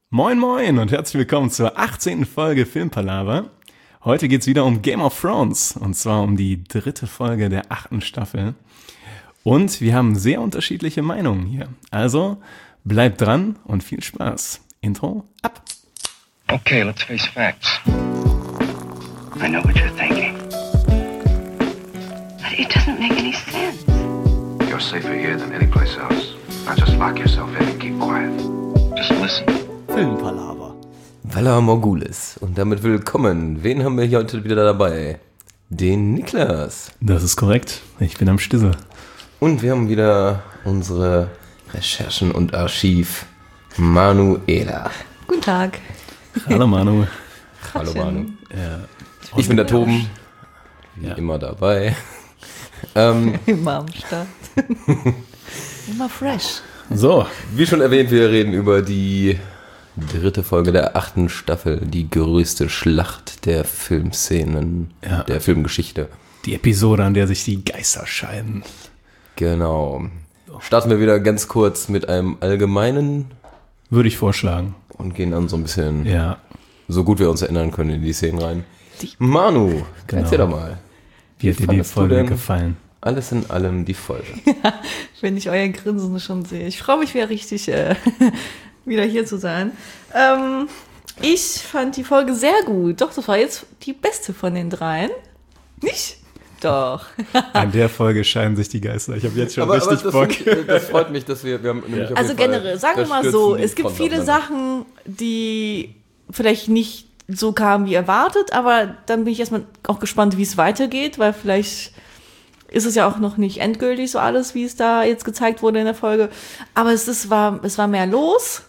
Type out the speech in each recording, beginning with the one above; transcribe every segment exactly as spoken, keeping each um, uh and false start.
Moin moin und herzlich willkommen zur achtzehnten Folge Filmpalaver. Heute geht's wieder um Game of Thrones und zwar um die dritte Folge der achten Staffel. Und wir haben sehr unterschiedliche Meinungen hier. Also bleibt dran und viel Spaß. Intro ab. Okay, let's face facts. I know what you're thinking. But it doesn't make any sense. You're safer here than any place else. Now just lock yourself in and keep quiet. Just listen. Filmpalaver. Valar Morghulis. Und damit willkommen. Wen haben wir hier heute wieder dabei? Den Niklas. Das ist korrekt. Ich bin am Stissel. Und wir haben wieder unsere Recherchen und Archiv. Manuela. Guten Tag. Hallo Manu. Hallo Manu. Ja. Ich bin der Toben. Wie Ja. immer dabei. ähm, Immer am Start. Immer fresh. So, wie schon erwähnt, wir reden über die dritte Folge der achten Staffel. Die größte Schlacht der Filmszenen, Ja. der Filmgeschichte. die Episode, an der sich die Geister scheiden. Genau. Starten wir wieder ganz kurz mit einem allgemeinen Würde ich vorschlagen. und gehen dann so ein bisschen, Ja. so gut wir uns erinnern können, in die Szenen rein. Manu, Genau. erzähl doch mal. Wie hat dir die fandest du Folge denn gefallen? Alles in allem die Folge. Wenn ich euer Grinsen schon sehe. Ich freue mich wieder richtig, äh, wieder hier zu sein. Ähm, ich fand die Folge sehr gut. Doch, das war jetzt die beste von den dreien. Nicht? Doch. An der Folge scheiden sich die Geister. Ich habe jetzt schon richtig das, Bock. finde ich- das freut mich, dass wir, wir haben nämlich auf Also jeden Fall, generell, sagen da wir mal stürzen so, die es gibt Fronten viele aufeinander. Sachen, die vielleicht nicht so kamen wie erwartet, aber dann bin ich erstmal auch gespannt, wie es weitergeht, weil vielleicht ist es ja auch noch nicht endgültig so alles, wie es da jetzt gezeigt wurde in der Folge. Aber es ist, war, es war mehr los.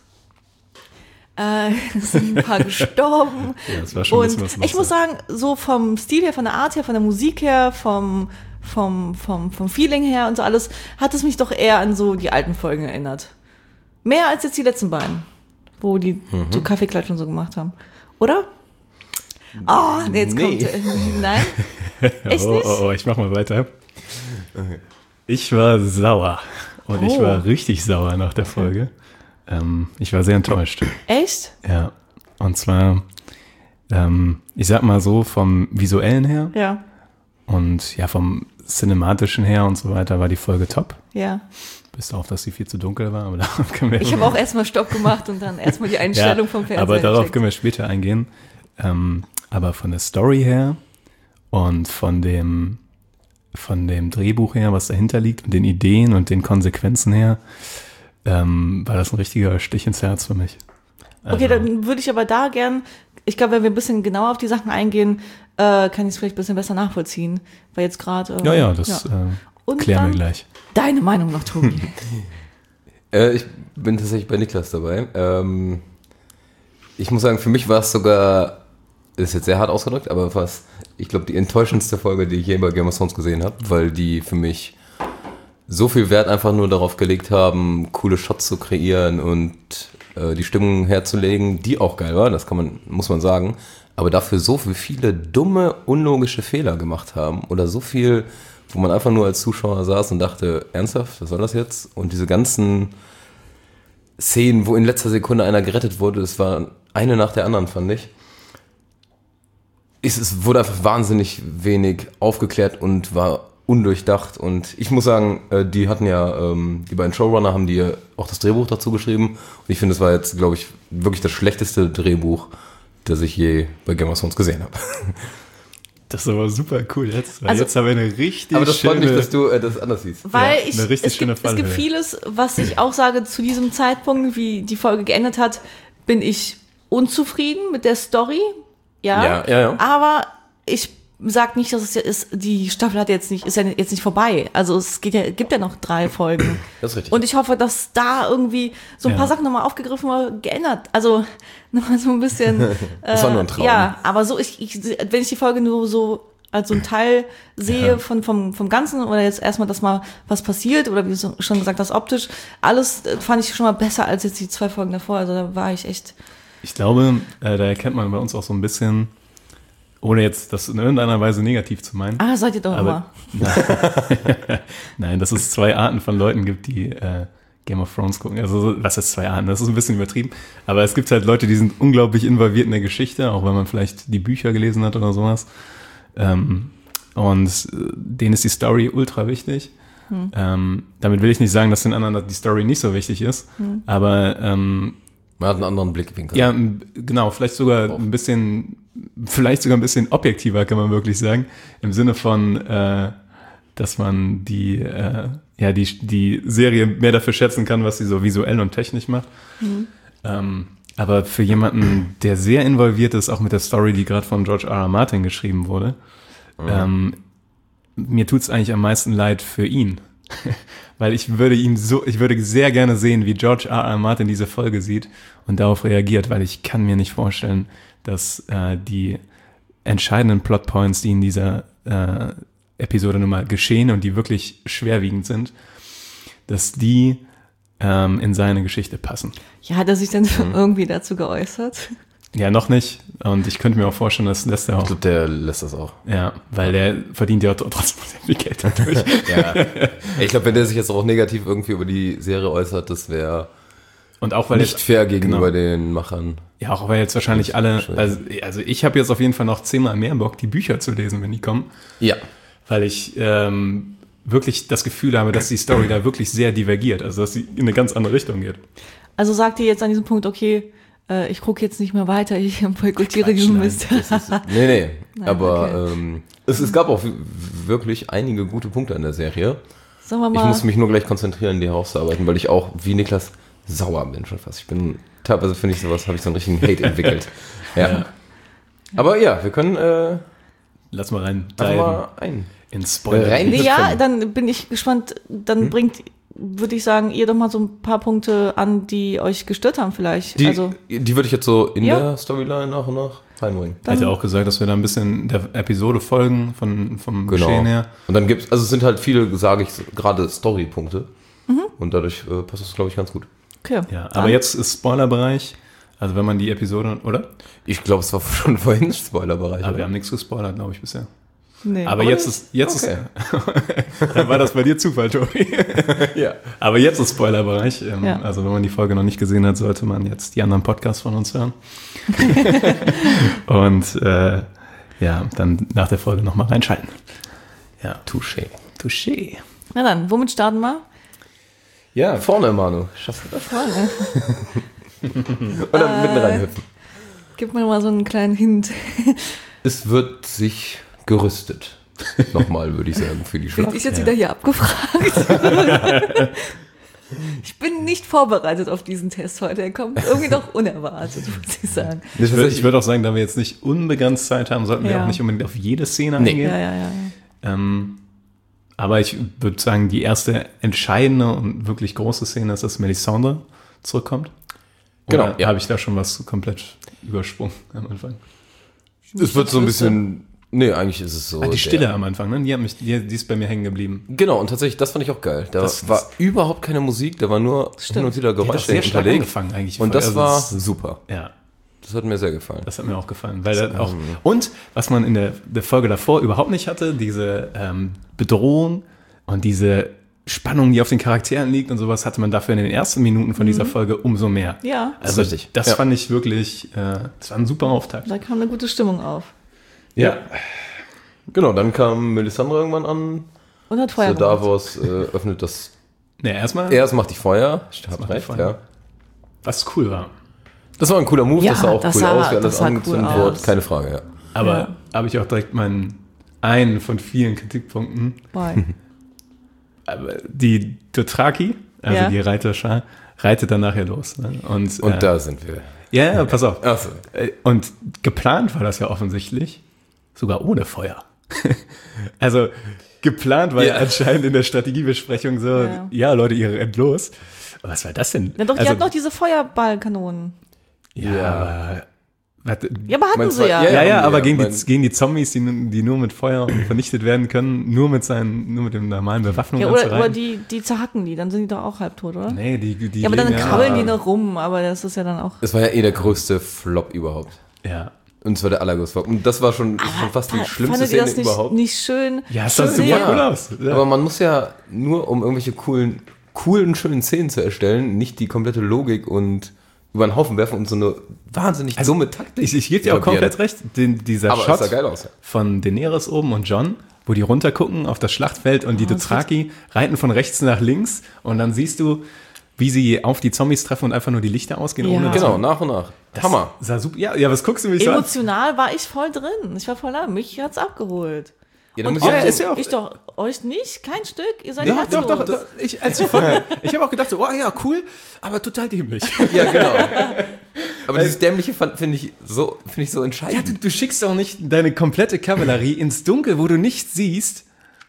Äh, es sind ein paar gestorben. Ja, das war schon ein bisschen Und was los, ich muss ja. sagen, so vom Stil her, von der Art her, von der Musik her, vom, vom, vom, vom Feeling her und so alles, hat es mich doch eher an so die alten Folgen erinnert. Mehr als jetzt die letzten beiden, wo die Mhm. so Kaffeeklatsch und so gemacht haben. Oder? Oh, nee, jetzt Nee. kommt... Äh, nein? Echt oh, nicht? oh, oh, ich mach mal weiter. Ich war sauer. Und ich Oh. war richtig sauer nach der Folge. Ähm, ich war sehr enttäuscht. Echt? Ja. Und zwar, ähm, ich sag mal so, vom Visuellen her Ja, und ja, vom Cinematischen her und so weiter war die Folge top. ja. Bis auf, dass sie viel zu dunkel war. Aber darauf können wir Ich habe auch erstmal Stopp gemacht und dann erstmal die Einstellung vom Fernseher aber darauf gecheckt. können wir später eingehen. Ähm, aber von der Story her und von dem, von dem Drehbuch her, was dahinter liegt und den Ideen und den Konsequenzen her, ähm, war das ein richtiger Stich ins Herz für mich. Also, Okay, dann würde ich aber da gern, ich glaube, wenn wir ein bisschen genauer auf die Sachen eingehen, äh, kann ich es vielleicht ein bisschen besser nachvollziehen. Weil jetzt gerade... Äh, Ja, ja, das Äh, Und klären dann wir gleich. Deine Meinung noch, Tobi. Äh, ich bin tatsächlich bei Niklas dabei. Ähm, ich muss sagen, für mich war es sogar, ist jetzt sehr hart ausgedrückt, aber fast, ich glaube, die enttäuschendste Folge, die ich je bei Game of Thrones gesehen habe, weil die für mich so viel Wert einfach nur darauf gelegt haben, coole Shots zu kreieren und äh, die Stimmung herzulegen, die auch geil war, das kann man, muss man sagen, aber dafür so viel, viele dumme, unlogische Fehler gemacht haben oder so viel, wo man einfach nur als Zuschauer saß und dachte, ernsthaft, was soll das jetzt? Und diese ganzen Szenen, wo in letzter Sekunde einer gerettet wurde, das war eine nach der anderen, fand ich. Es, es wurde einfach wahnsinnig wenig aufgeklärt und war undurchdacht. Und ich muss sagen, äh, die hatten ja, ähm, die beiden Showrunner haben die ja auch das Drehbuch dazu geschrieben. Und ich finde, es war jetzt, glaube ich, wirklich das schlechteste Drehbuch, das ich je bei Game of Thrones gesehen habe. Das ist aber super cool jetzt. Weil Also- jetzt haben wir eine richtig Aber das freut schöne... mich, dass du äh, das anders siehst. Weil Ja, ich, eine richtig es, schöne gibt, es gibt Fallhöhe. vieles, was ich auch sage, zu diesem Zeitpunkt, wie die Folge geendet hat, bin ich unzufrieden mit der Story. Ja, Ja, ja, ja. Aber ich sag nicht, dass es ja ist, die Staffel hat jetzt nicht, ist ja jetzt nicht vorbei. Also es geht ja, gibt ja noch drei Folgen. Das ist richtig. Und ich hoffe, dass da irgendwie so ein Ja. paar Sachen nochmal aufgegriffen oder geändert. Also nochmal so ein bisschen. Das war nur ein Traum. Ja, aber so, ich, ich, wenn ich die Folge nur so als so ein Teil sehe Ja. von, vom, vom Ganzen oder jetzt erstmal, dass mal was passiert oder wie du schon gesagt hast, optisch, alles äh, fand ich schon mal besser als jetzt die zwei Folgen davor. Also da war ich echt. Ich glaube, äh, da erkennt man bei uns auch so ein bisschen, ohne jetzt das in irgendeiner Weise negativ zu meinen. Ah, seid ihr doch Aber- immer. Nein, dass es zwei Arten von Leuten gibt, die äh, Game of Thrones gucken. Also was ist zwei Jahren? Das ist ein bisschen übertrieben. Aber es gibt halt Leute, die sind unglaublich involviert in der Geschichte, auch wenn man vielleicht die Bücher gelesen hat oder sowas. Ähm, und äh, denen ist die Story ultra wichtig. Hm. Ähm, damit will ich nicht sagen, dass den anderen die Story nicht so wichtig ist. Hm. Aber ähm, man hat einen anderen Blickwinkel. Ja, genau. Vielleicht sogar ein bisschen, vielleicht sogar ein bisschen objektiver, kann man wirklich sagen. Im Sinne von, äh, dass man die, äh, ja, die, die Serie mehr dafür schätzen kann, was sie so visuell und technisch macht. Mhm. Ähm, aber für jemanden, der sehr involviert ist, auch mit der Story, die gerade von George R R. Martin geschrieben wurde, mhm. ähm, mir tut's eigentlich am meisten leid für ihn. Weil ich würde ihn so, ich würde sehr gerne sehen, wie George R R. Martin diese Folge sieht und darauf reagiert, weil ich kann mir nicht vorstellen, dass äh, die entscheidenden Plotpoints, die in dieser äh, Episode nun mal geschehen und die wirklich schwerwiegend sind, dass die ähm, in seine Geschichte passen. Ja, hat er sich denn mhm. irgendwie dazu geäußert? Ja, noch nicht. Und ich könnte mir auch vorstellen, das lässt er auch. Ich glaube, der lässt das auch. Ja, weil der verdient ja trotzdem sehr viel Geld dadurch. Ja. Ich glaube, wenn der sich jetzt auch negativ irgendwie über die Serie äußert, das wäre und auch weil nicht jetzt, fair gegenüber genau. den Machern. Ja, auch weil jetzt wahrscheinlich alle, also, also ich habe jetzt auf jeden Fall noch zehnmal mehr Bock, die Bücher zu lesen, wenn die kommen. Ja. Weil ich ähm, wirklich das Gefühl habe, dass die Story da wirklich sehr divergiert, also dass sie in eine ganz andere Richtung geht. Also sagt ihr jetzt an diesem Punkt, okay, äh, ich gucke jetzt nicht mehr weiter, ich boykottiere diesen Mist. Nee, nee, Nein, aber okay. ähm, es, es gab auch w- wirklich einige gute Punkte in der Serie. Sagen wir mal, Ich muss mich nur gleich konzentrieren, die herauszuarbeiten, weil ich auch, wie Niklas, sauer bin schon fast. Ich bin, teilweise finde ich sowas, habe ich so einen richtigen Hate entwickelt. Ja. Ja. Aber ja, wir können äh, Lass mal rein einfach diven mal ein. in Spoiler. Rein. nee, ja, dann bin ich gespannt, dann hm? bringt, würde ich sagen, ihr doch mal so ein paar Punkte an, die euch gestört haben vielleicht. Die, also, die würde ich jetzt so in ja. der Storyline nach und nach reinbringen. Ich hätte auch gesagt, dass wir da ein bisschen der Episode folgen von, vom Genau. Geschehen her. Und dann gibt's, also es sind halt viele, sage ich, gerade Story-Punkte. Mhm. Und dadurch äh, passt das, glaube ich, ganz gut. okay. Ja, aber jetzt ist Spoilerbereich, also wenn man die Episode, oder? Ich glaube, es war schon vorhin Spoilerbereich. Aber wir haben nichts gespoilert, glaube ich, bisher. Nee. Aber jetzt ist, jetzt Okay. ist, dann war das bei dir Zufall, Tobi. Ja. Aber jetzt ist Spoilerbereich. Ähm, Ja. Also wenn man die Folge noch nicht gesehen hat, sollte man jetzt die anderen Podcasts von uns hören. Und äh, ja, dann nach der Folge nochmal reinschalten. Ja, touché. Touché. Na dann, womit starten wir? Ja, vorne, Manu. Schaffst du das? Vorne. Und dann mitten reinhüpfen. Gib mir mal so einen kleinen Hint. Es wird sich gerüstet. Nochmal, würde ich sagen, für die Bin Schlacht. ich jetzt wieder hier abgefragt? Ich bin nicht vorbereitet auf diesen Test heute. Er kommt irgendwie doch unerwartet, muss ich sagen. Ich würde ich würd auch sagen, da wir jetzt nicht unbegrenzt Zeit haben, sollten wir Ja. auch nicht unbedingt auf jede Szene Nee. eingehen. Ja, ja, ja. ja. Ähm, aber ich würde sagen, die erste entscheidende und wirklich große Szene ist, dass Melisandre zurückkommt. Genau, Oder ja. habe ich da schon was komplett übersprungen am Anfang? Es wird so ein bisschen. Nee, eigentlich ist es so. Ah, die Stille der, am Anfang, ne? Die, hat mich, die, die ist bei mir hängen geblieben. Genau, und tatsächlich, das fand ich auch geil. Da Das- war das- überhaupt keine Musik, da war nur hin und wieder Die hat auch Geräusche sehr stark hinterlegt. angefangen eigentlich. Und das Also war das- super. Ja, Das hat mir sehr gefallen. das hat mir auch gefallen. Weil das auch, und was man in der, der Folge davor überhaupt nicht hatte, diese ähm, Bedrohung und diese Spannung, die auf den Charakteren liegt und sowas, hatte man dafür in den ersten Minuten von dieser Folge umso mehr. Ja, Also ist richtig. das Ja. fand ich wirklich, äh, das war ein super Auftakt. da kam eine gute Stimmung auf. Ja. Genau, dann kam Melisandre irgendwann an. Und hat Feuer So gemacht. Davos äh, öffnet das. Ne, erstmal, Erst macht die Feuer. Ich hab macht die recht, Feuer. ja. was cool war. Das war ein cooler Move, Ja, das sah auch das cool sah- aus, wie alles das sah cool angezündet aus. wurde. Keine Frage, ja. Aber Ja. habe ich auch direkt meinen, einen von vielen Kritikpunkten. Boy. Aber die Dothraki, also Ja. die Reiterschar, reitet dann nachher los. Ne? Und, Und äh, da sind wir. Ja, ja, pass auf. Achso. Äh, Und geplant war das ja offensichtlich, sogar ohne Feuer. Also geplant war ja. Ja. anscheinend in der Strategiebesprechung so, ja, Ja. Leute, ihr rennt los. Aber was war das denn? Na doch, die also, hatten noch diese Feuerballkanonen. ja, Ja. aber, warte, Ja, aber hatten Meinst sie du- ja. ja, ja, ja, haben die aber ja. gegen, Mein- die, gegen die Zombies, die, die nur mit Feuer vernichtet werden können, nur mit seinen, nur mit dem normalen Bewaffnung Ja, oder, oder anzureiten? die, die zerhacken die, dann sind die doch auch halbtot, oder? Nee, die, die Ja, aber dann leben krabbeln die noch rum, aber das ist ja dann auch. Das war ja eh der größte Flop überhaupt. Ja. Und zwar der allergrößte Flop. Und das war schon, schon fast die Fa- schlimmste fandet ihr Szene das nicht, überhaupt. nicht schön? Ja, es sah Schön, super ja. cool aus. Ja. Aber man muss ja nur, um irgendwelche coolen coolen, schönen Szenen zu erstellen, nicht die komplette Logik und über den Haufen werfen und so eine wahnsinnig dumme Taktik. Ich, ich gebe dir auch komplett recht. Den, dieser Aber es Shot sah geil aus. von Daenerys oben und Jon, wo die runtergucken auf das Schlachtfeld und die Dothraki reiten von rechts nach links und dann siehst du, wie sie auf die Zombies treffen und einfach nur die Lichter ausgehen. Ja. Ohne Genau, nach und nach. das Hammer. Sah super. Ja, ja, was guckst du mich so an? Emotional war ich voll drin. Ich war voll da. Mich hat's abgeholt. Ja, Und muss ja, euch- ist ja auch- ich doch, euch nicht? Kein Stück? Ihr seid Ja, herzlos. doch, doch, doch. Ich, als die Folge, ich habe auch gedacht, so, oh ja, cool, aber total dämlich. Ja, genau. Aber dieses Dämliche fand- finde ich so, finde ich so Ja, entscheidend. du, du schickst doch nicht deine komplette Kavallerie ins Dunkel, wo du nichts siehst.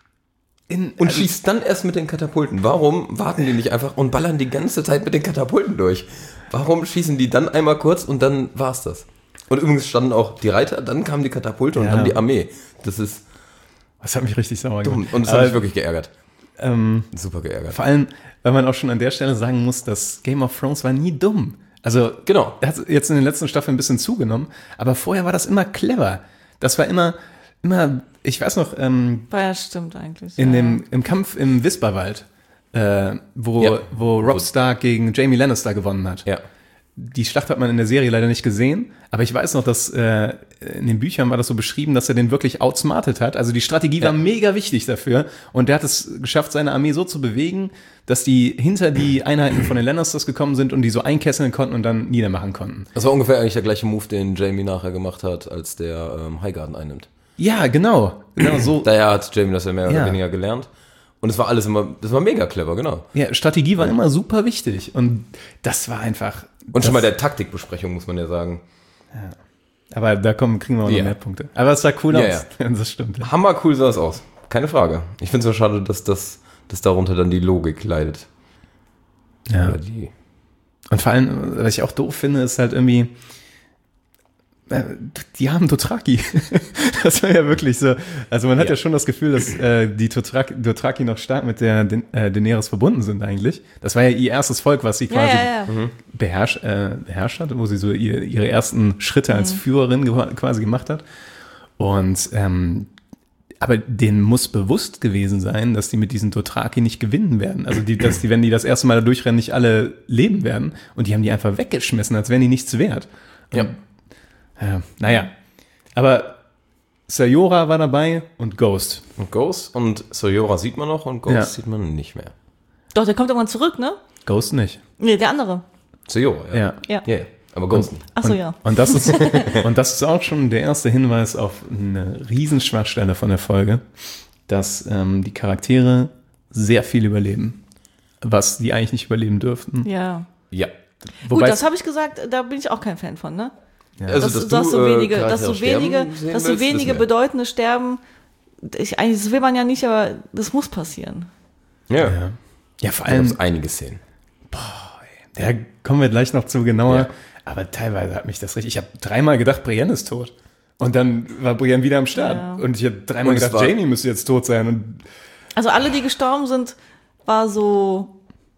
In, Und also, schießt dann erst mit den Katapulten. Warum warten die nicht einfach und ballern die ganze Zeit mit den Katapulten durch? Warum schießen die dann einmal kurz und dann war's das? Und übrigens standen auch die Reiter, dann kamen die Katapulte und Ja. dann die Armee. Das ist das hat mich richtig sauer dumm. gemacht. Und das Aber, hat mich wirklich geärgert. ähm, Super geärgert. vor allem, weil man auch schon an der Stelle sagen muss, dass Game of Thrones war nie dumm. Also, Genau. er hat jetzt in den letzten Staffeln ein bisschen zugenommen, aber vorher war das immer clever. Das war immer, immer, ich weiß noch, ähm, Ja, stimmt eigentlich. in ja. dem, im Kampf im Wisperwald, äh, wo, Ja. wo Robb Stark gegen Jaime Lannister gewonnen hat. Ja. Die Schlacht hat man in der Serie leider nicht gesehen, aber ich weiß noch, dass äh, in den Büchern war das so beschrieben, dass er den wirklich outsmartet hat. Also die Strategie Ja. war mega wichtig dafür und der hat es geschafft, seine Armee so zu bewegen, dass die hinter die Einheiten von den Lannisters gekommen sind und die so einkesseln konnten und dann niedermachen konnten. Das war ungefähr eigentlich der gleiche Move, den Jamie nachher gemacht hat, als der ähm, Highgarden einnimmt. Ja, genau. Genau so. Daher hat Jamie das ja mehr Ja. oder weniger gelernt. Und es war alles immer, das war mega clever, genau. Ja, Strategie war immer super wichtig und das war einfach. Und schon das- mal der Taktikbesprechung, muss man ja sagen. Aber da kommen, kriegen wir auch noch Ja. mehr Punkte. Aber es sah cool Ja, aus. Ja. Das stimmt. Ja. Hammer cool sah es aus. Keine Frage. Ich finde es nur schade, dass, das, dass darunter dann die Logik leidet. Ja. Oder die. Und vor allem, was ich auch doof finde, ist halt irgendwie, äh, die haben Dothraki. Das war ja wirklich so. Also man hat ja, Ja. schon das Gefühl, dass äh, die Dothraki, Dothraki noch stark mit der Den- äh, Daenerys verbunden sind eigentlich. Das war ja ihr erstes Volk, was sie Ja, quasi ja, ja. beherrscht, äh, beherrscht hat, wo sie so ihr, ihre ersten Schritte als Führerin ge- quasi gemacht hat. Und ähm, aber denen muss bewusst gewesen sein, dass die mit diesen Dothraki nicht gewinnen werden. Also die, dass die, wenn die das erste Mal da durchrennen, nicht alle leben werden. Und die haben die einfach weggeschmissen, als wären die nichts wert. Ja. Ja, naja. Aber Sayora war dabei und Ghost. Und Ghost und Sayora sieht man noch und Ghost Ja. sieht man nicht mehr. Doch, der kommt irgendwann zurück, ne? Ghost nicht. Nee, der andere. Sayora, ja. Ja. Ja. Ja, ja. Aber Ghost nicht. Ach so, und, ja. Und das, ist, und das ist auch schon der erste Hinweis auf eine Riesenschwachstelle von der Folge, dass ähm, die Charaktere sehr viel überleben, was die eigentlich nicht überleben dürften. Ja. Ja. Gut, das habe ich gesagt, da bin ich auch kein Fan von, ne? Also, dass, dass, so äh, wenige, dass so Charaktere sterben wenige, sehen dass so willst, wenige wissen wir. bedeutende sterben. Ich, eigentlich, das will man ja nicht, aber das muss passieren. Ja. ja. ja, vor Da gab allem, es einige Szenen. da kommen wir gleich noch zu genauer, Ja. aber teilweise hat mich das richtig, ich habe dreimal gedacht, Brienne ist tot. Und dann war Brienne wieder am Start. Ja. Und ich habe dreimal Und es gedacht, war- Jaime müsste jetzt tot sein. Und Also alle, die gestorben sind, war so,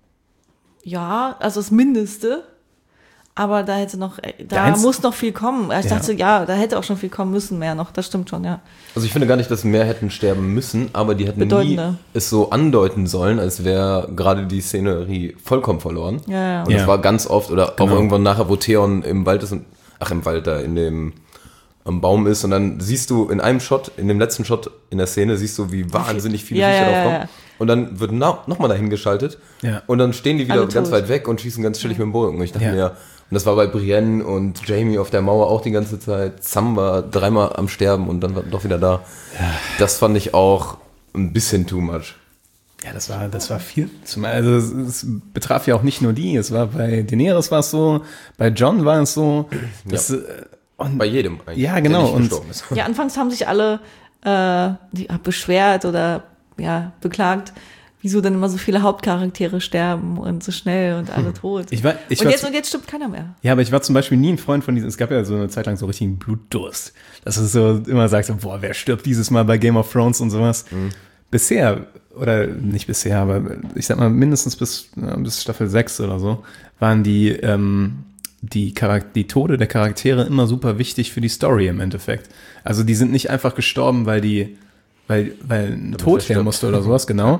ja, also das Mindeste. Aber da hätte noch, äh, da Deins- muss noch viel kommen. Ich Ja. dachte, ja, da hätte auch schon viel kommen müssen, mehr noch. Das stimmt schon, ja. Also ich finde gar nicht, dass mehr hätten sterben müssen, aber die hätten nie Bedeutende. es so andeuten sollen, als wäre gerade die Szenerie vollkommen verloren. Ja, ja. Und Ja. das war ganz oft, oder Genau. auch irgendwann nachher, wo Theon im Wald ist und, ach im Wald da, in dem am Baum ist und dann siehst du in einem Shot, in dem letzten Shot in der Szene, siehst du, wie wahnsinnig viele Ja, Viecher ja, drauf ja, kommen. ja. Und dann wird na, nochmal dahin geschaltet Ja. und dann stehen die wieder Alle ganz tot. weit weg und schießen ganz chillig mit dem Bogen. Und ich dachte Ja. mir, und das war bei Brienne und Jamie auf der Mauer auch die ganze Zeit. Sam war dreimal am Sterben und dann war doch wieder da. Das fand ich auch ein bisschen too much. ja, das war, das war viel. Zum, also es, es betraf ja auch nicht nur die. Es war bei Daenerys war es so, bei John war es so. Das, äh, und, Bei jedem eigentlich, Ja, genau, der nicht und- gestorben ist. Ja, anfangs haben sich alle äh, die, beschwert oder ja, beklagt, wieso dann immer so viele Hauptcharaktere sterben und so schnell und alle tot. Ich war- ich und, war jetzt, zu- und jetzt stirbt keiner mehr. Ja, aber ich war zum Beispiel nie ein Freund von diesem, es gab ja so eine Zeit lang so richtigen Blutdurst. Dass du so immer sagst, so, boah, wer stirbt dieses Mal bei Game of Thrones und sowas. Bisher, oder nicht bisher, aber ich sag mal mindestens bis, ja, bis Staffel sechs oder so, waren die, ähm, die, Charak- die Tode der Charaktere immer super wichtig für die Story im Endeffekt. Also die sind nicht einfach gestorben, weil die, weil, weil ein Tod her stirbt. musste oder sowas, genau.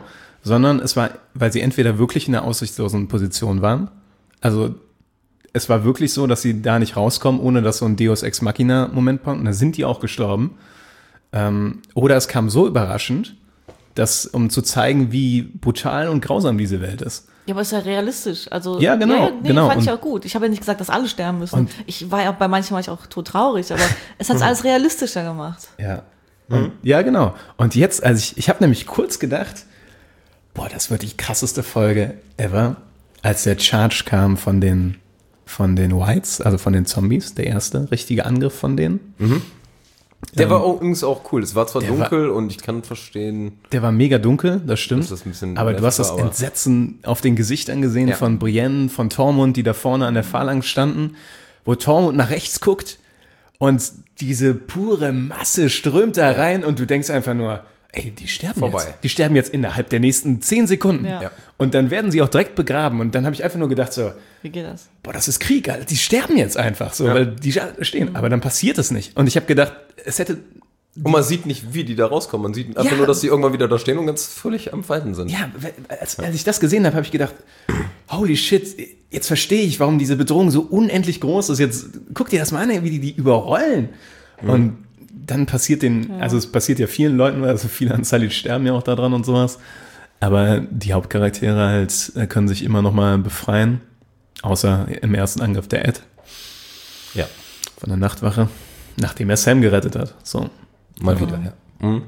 sondern es war, weil sie entweder wirklich in einer aussichtslosen Position waren, also es war wirklich so, dass sie da nicht rauskommen, ohne dass so ein Deus Ex Machina Moment kommt, und da sind die auch gestorben. Ähm, oder es kam so überraschend, dass, um zu zeigen, wie brutal und grausam diese Welt ist. Ja, aber es ist ja realistisch. Also, Ja, genau, Ja, nee, genau. fand ich Und- auch gut. Ich habe ja nicht gesagt, dass alle sterben müssen. Und- Ich war ja auch bei manchen war ich auch tot traurig, aber es hat alles realistischer gemacht. Ja. Und, ja, genau. Und jetzt, also ich, ich habe nämlich kurz gedacht, boah, das wird die krasseste Folge ever, als der Charge kam von den, von den Whites, also von den Zombies, der erste richtige Angriff von denen. Der war auch, übrigens auch cool. Es war zwar der dunkel und ich kann verstehen, Der war mega dunkel, das stimmt. dass das ein bisschen aber du hast das nervig war, aber- Entsetzen auf den Gesichtern gesehen Ja. von Brienne, von Tormund, die da vorne an der Phalanx standen, wo Tormund nach rechts guckt und diese pure Masse strömt da rein und du denkst einfach nur, ey, die sterben Vorbei. jetzt. Die sterben jetzt innerhalb der nächsten zehn Sekunden. Ja. Ja. Und dann werden sie auch direkt begraben. Und dann habe ich einfach nur gedacht so, Wie geht das? boah, das ist Krieg, Alter. Die sterben jetzt einfach so, weil die stehen. Aber dann passiert es nicht. Und ich habe gedacht, es hätte... Und man sieht nicht, wie die da rauskommen. Man sieht einfach Ja. nur, dass die irgendwann wieder da stehen und ganz völlig am Fighten sind. Ja, als, als ich das gesehen habe, habe ich gedacht, holy shit, jetzt verstehe ich, warum diese Bedrohung so unendlich groß ist. Jetzt guck dir das mal an, wie die die überrollen. Und dann passiert den, also es passiert ja vielen Leuten, also viele Unsullied sterben ja auch da dran und sowas. Aber die Hauptcharaktere halt äh, können sich immer noch mal befreien. Außer im ersten Angriff der Ed Ja. von der Nachtwache, nachdem er Sam gerettet hat. So. Mal wieder, ja. Mhm.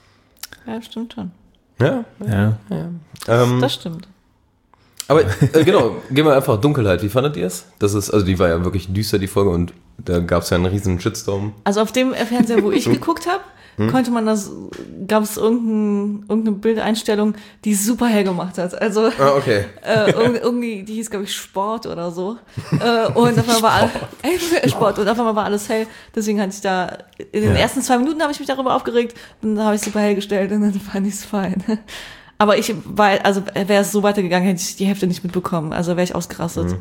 Ja, stimmt schon. Ja. Ja. Ähm, Das stimmt. aber äh, genau, gehen wir einfach Dunkelheit. Wie fandet ihr es? Das ist, also die war ja wirklich düster, die Folge, und da gab es ja einen riesen Shitstorm. Also auf dem Fernseher, wo ich geguckt habe, konnte man das, gab es irgendein, irgendeine Bildeinstellung, die es super hell gemacht hat. Also Ah, okay. äh, irg- irgendwie, die hieß, glaube ich, Sport oder so. Äh, und auf einmal war alles, äh, Sport und auf einmal war alles hell. Deswegen hatte ich da, in den Ja. ersten zwei Minuten habe ich mich darüber aufgeregt und dann habe ich super hell gestellt und dann fand ich es fein. Aber ich war, also wäre es so weitergegangen, hätte ich die Hälfte nicht mitbekommen. Also wäre ich ausgerastet.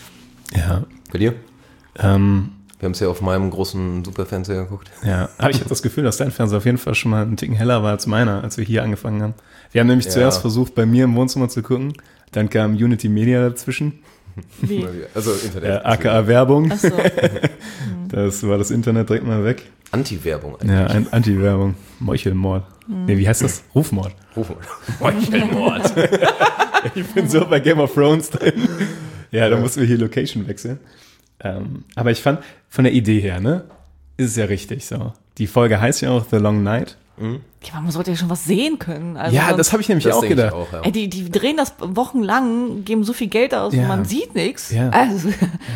Ja. Bei dir? Ähm, Wir haben es ja auf meinem großen Superfernseher geguckt. Ja, aber ich hatte das Gefühl, dass dein Fernseher auf jeden Fall schon mal einen Ticken heller war als meiner, als wir hier angefangen haben. Wir haben nämlich Ja. zuerst versucht, bei mir im Wohnzimmer zu gucken, dann kam Unity Media dazwischen, Wie? Also äh, Internet. aka Werbung, Achso. das war das Internet direkt mal weg. Anti-Werbung eigentlich. Ja, ein Anti-Werbung, Meuchelmord. Nee, wie heißt das? Rufmord. Ruf mal. Meuchelmord. Ich bin so bei Game of Thrones drin. Ja, da mussten wir hier Location wechseln. Ähm, aber ich fand, von der Idee her, ne, ist es ja richtig so. Die Folge heißt ja auch The Long Night. Ja, man sollte ja schon was sehen können. Also Ja, sonst- das habe ich nämlich Das auch denke ich gedacht. auch, ja. Ey, die, die drehen das wochenlang, geben so viel Geld aus Ja. und man sieht nichts. Ja. Also,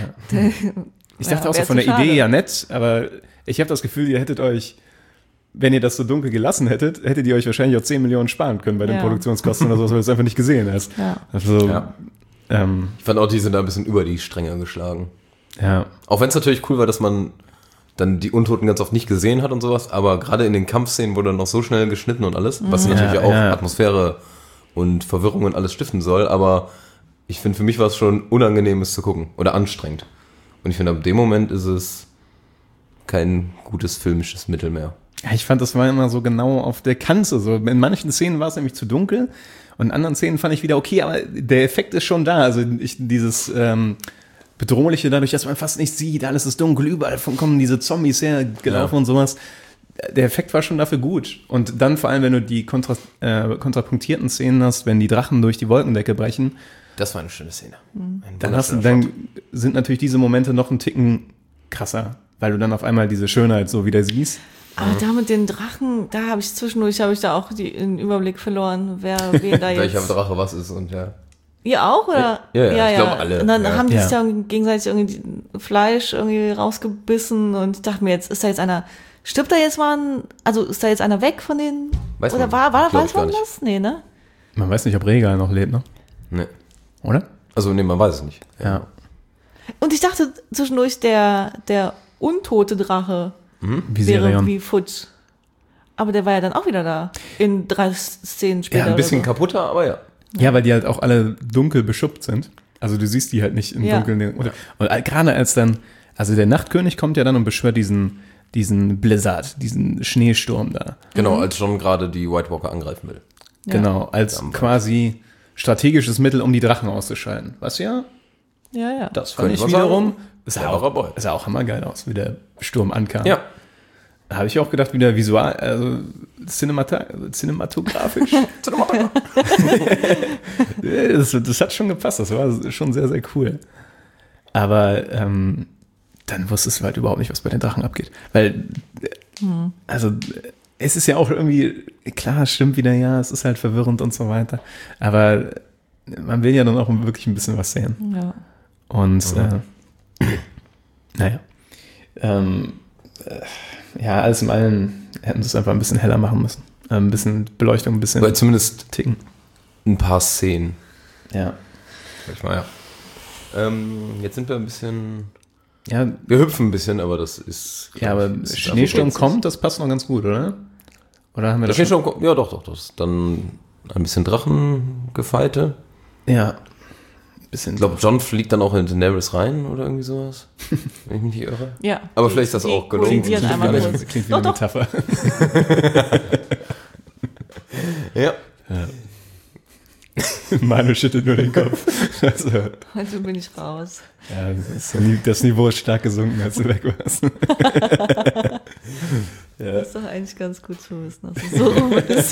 Ich dachte Ja, auch so wär von zu der Idee schade. ja nett, aber ich habe das Gefühl, ihr hättet euch, wenn ihr das so dunkel gelassen hättet, hättet ihr euch wahrscheinlich auch zehn Millionen sparen können bei den Ja. Produktionskosten oder so, weil du es einfach nicht gesehen hast. Ja. Also, Ja. ähm, Ich fand auch, die sind da ein bisschen über die Stränge geschlagen. ja. Auch wenn es natürlich cool war, dass man dann die Untoten ganz oft nicht gesehen hat und sowas, aber gerade in den Kampfszenen wurde dann noch so schnell geschnitten und alles, was natürlich Ja, auch ja. Atmosphäre und Verwirrung und alles stiften soll, aber ich finde, für mich war es schon unangenehm, es zu gucken oder anstrengend. Und ich finde, ab dem Moment ist es kein gutes filmisches Mittel mehr. Ja, ich fand, das war immer so genau auf der Kante. So. In manchen Szenen war es nämlich zu dunkel und in anderen Szenen fand ich wieder okay, aber der Effekt ist schon da. Also ich, dieses ähm, Bedrohliche dadurch, dass man fast nicht sieht, alles ist dunkel, überall kommen diese Zombies hergelaufen Ja. und sowas. Der Effekt war schon dafür gut. Und dann vor allem, wenn du die kontra, äh, kontrapunktierten Szenen hast, wenn die Drachen durch die Wolkendecke brechen, Das war eine schöne Szene. Ein dann, hast du, wunderschöner Shot. dann sind natürlich diese Momente noch einen Ticken krasser, weil du dann auf einmal diese Schönheit so wieder siehst. Aber da mit den Drachen, da habe ich zwischendurch, habe ich da auch die, den Überblick verloren, wer wen da jetzt. Welcher Drache was ist und ja. Ihr auch, oder? Ja, ja, ich glaube alle, Und dann ja. haben die Ja. sich dann gegenseitig irgendwie Fleisch irgendwie rausgebissen und ich dachte mir, jetzt ist da jetzt einer, stirbt da jetzt mal ein, also ist da jetzt einer weg von den, Weiß oder man. war, war, Glaub weiß ich gar man nicht. das? Nee, ne? Man weiß nicht, ob Rhaegar noch lebt, ne? Nee. Oder? Also, nee, man weiß es nicht. Ja. Und ich dachte zwischendurch, der, der untote Drache wäre Viserion. wie futsch. Aber der war ja dann auch wieder da. In drei Szenen später. Ja, ein bisschen oder so. kaputter, aber ja. Ja, weil die halt auch alle dunkel beschuppt sind. Also du siehst die halt nicht im Ja. Dunkeln. Und, und gerade als dann, also der Nachtkönig kommt ja dann und beschwört diesen, diesen Blizzard, diesen Schneesturm da. Genau, als John gerade die White Walker angreifen will. Genau, als quasi strategisches Mittel, um die Drachen auszuschalten. Was ja, Ja, ja. das fand Könnte ich man wiederum, sagen. das sah Ja, auch, aber- sah auch hammergeil aus, wie der Sturm ankam. Ja. Da habe ich auch gedacht, wieder visual, also cinemata cinematografisch. das, das hat schon gepasst, das war schon sehr, sehr cool. Aber ähm, dann wusstest du halt überhaupt nicht, was bei den Drachen abgeht. Weil, hm. also, es ist ja auch irgendwie, klar, stimmt wieder, ja, es ist halt verwirrend und so weiter. Aber man will ja dann auch wirklich ein bisschen was sehen. Ja. Und, äh, naja. Ähm, äh, ja, alles in allem hätten sie es einfach ein bisschen heller machen müssen. Äh, ein bisschen Beleuchtung, ein bisschen Weil zumindest ticken. ein paar Szenen. Ja. Sag ich mal, ja. Ähm, jetzt sind wir ein bisschen. Ja, Wir hüpfen ein bisschen, aber das ist. ja aber ich, ist Schneesturm einfach- kommt, das passt noch ganz gut, oder? Oder haben wir Der das schon? Schneesturm kommt. Ja, doch, doch, das. Dann ein bisschen Drachengefeite. Ja. Ein bisschen. Ich glaube, John fliegt dann auch in Daenerys rein oder irgendwie sowas. Wenn ich mich nicht irre. Ja. Aber Die- vielleicht ist das die auch gelungen. kollidieren Klingt einmal gar nicht- kurz. Das klingt wie Doch, eine doch. Metapher. Ja. Manu schüttelt nur den Kopf. Also, Also bin ich raus. ja, das, Ni- das Niveau ist stark gesunken, als du weg warst. Das ist doch eigentlich ganz gut zu wissen, dass es so rum ist.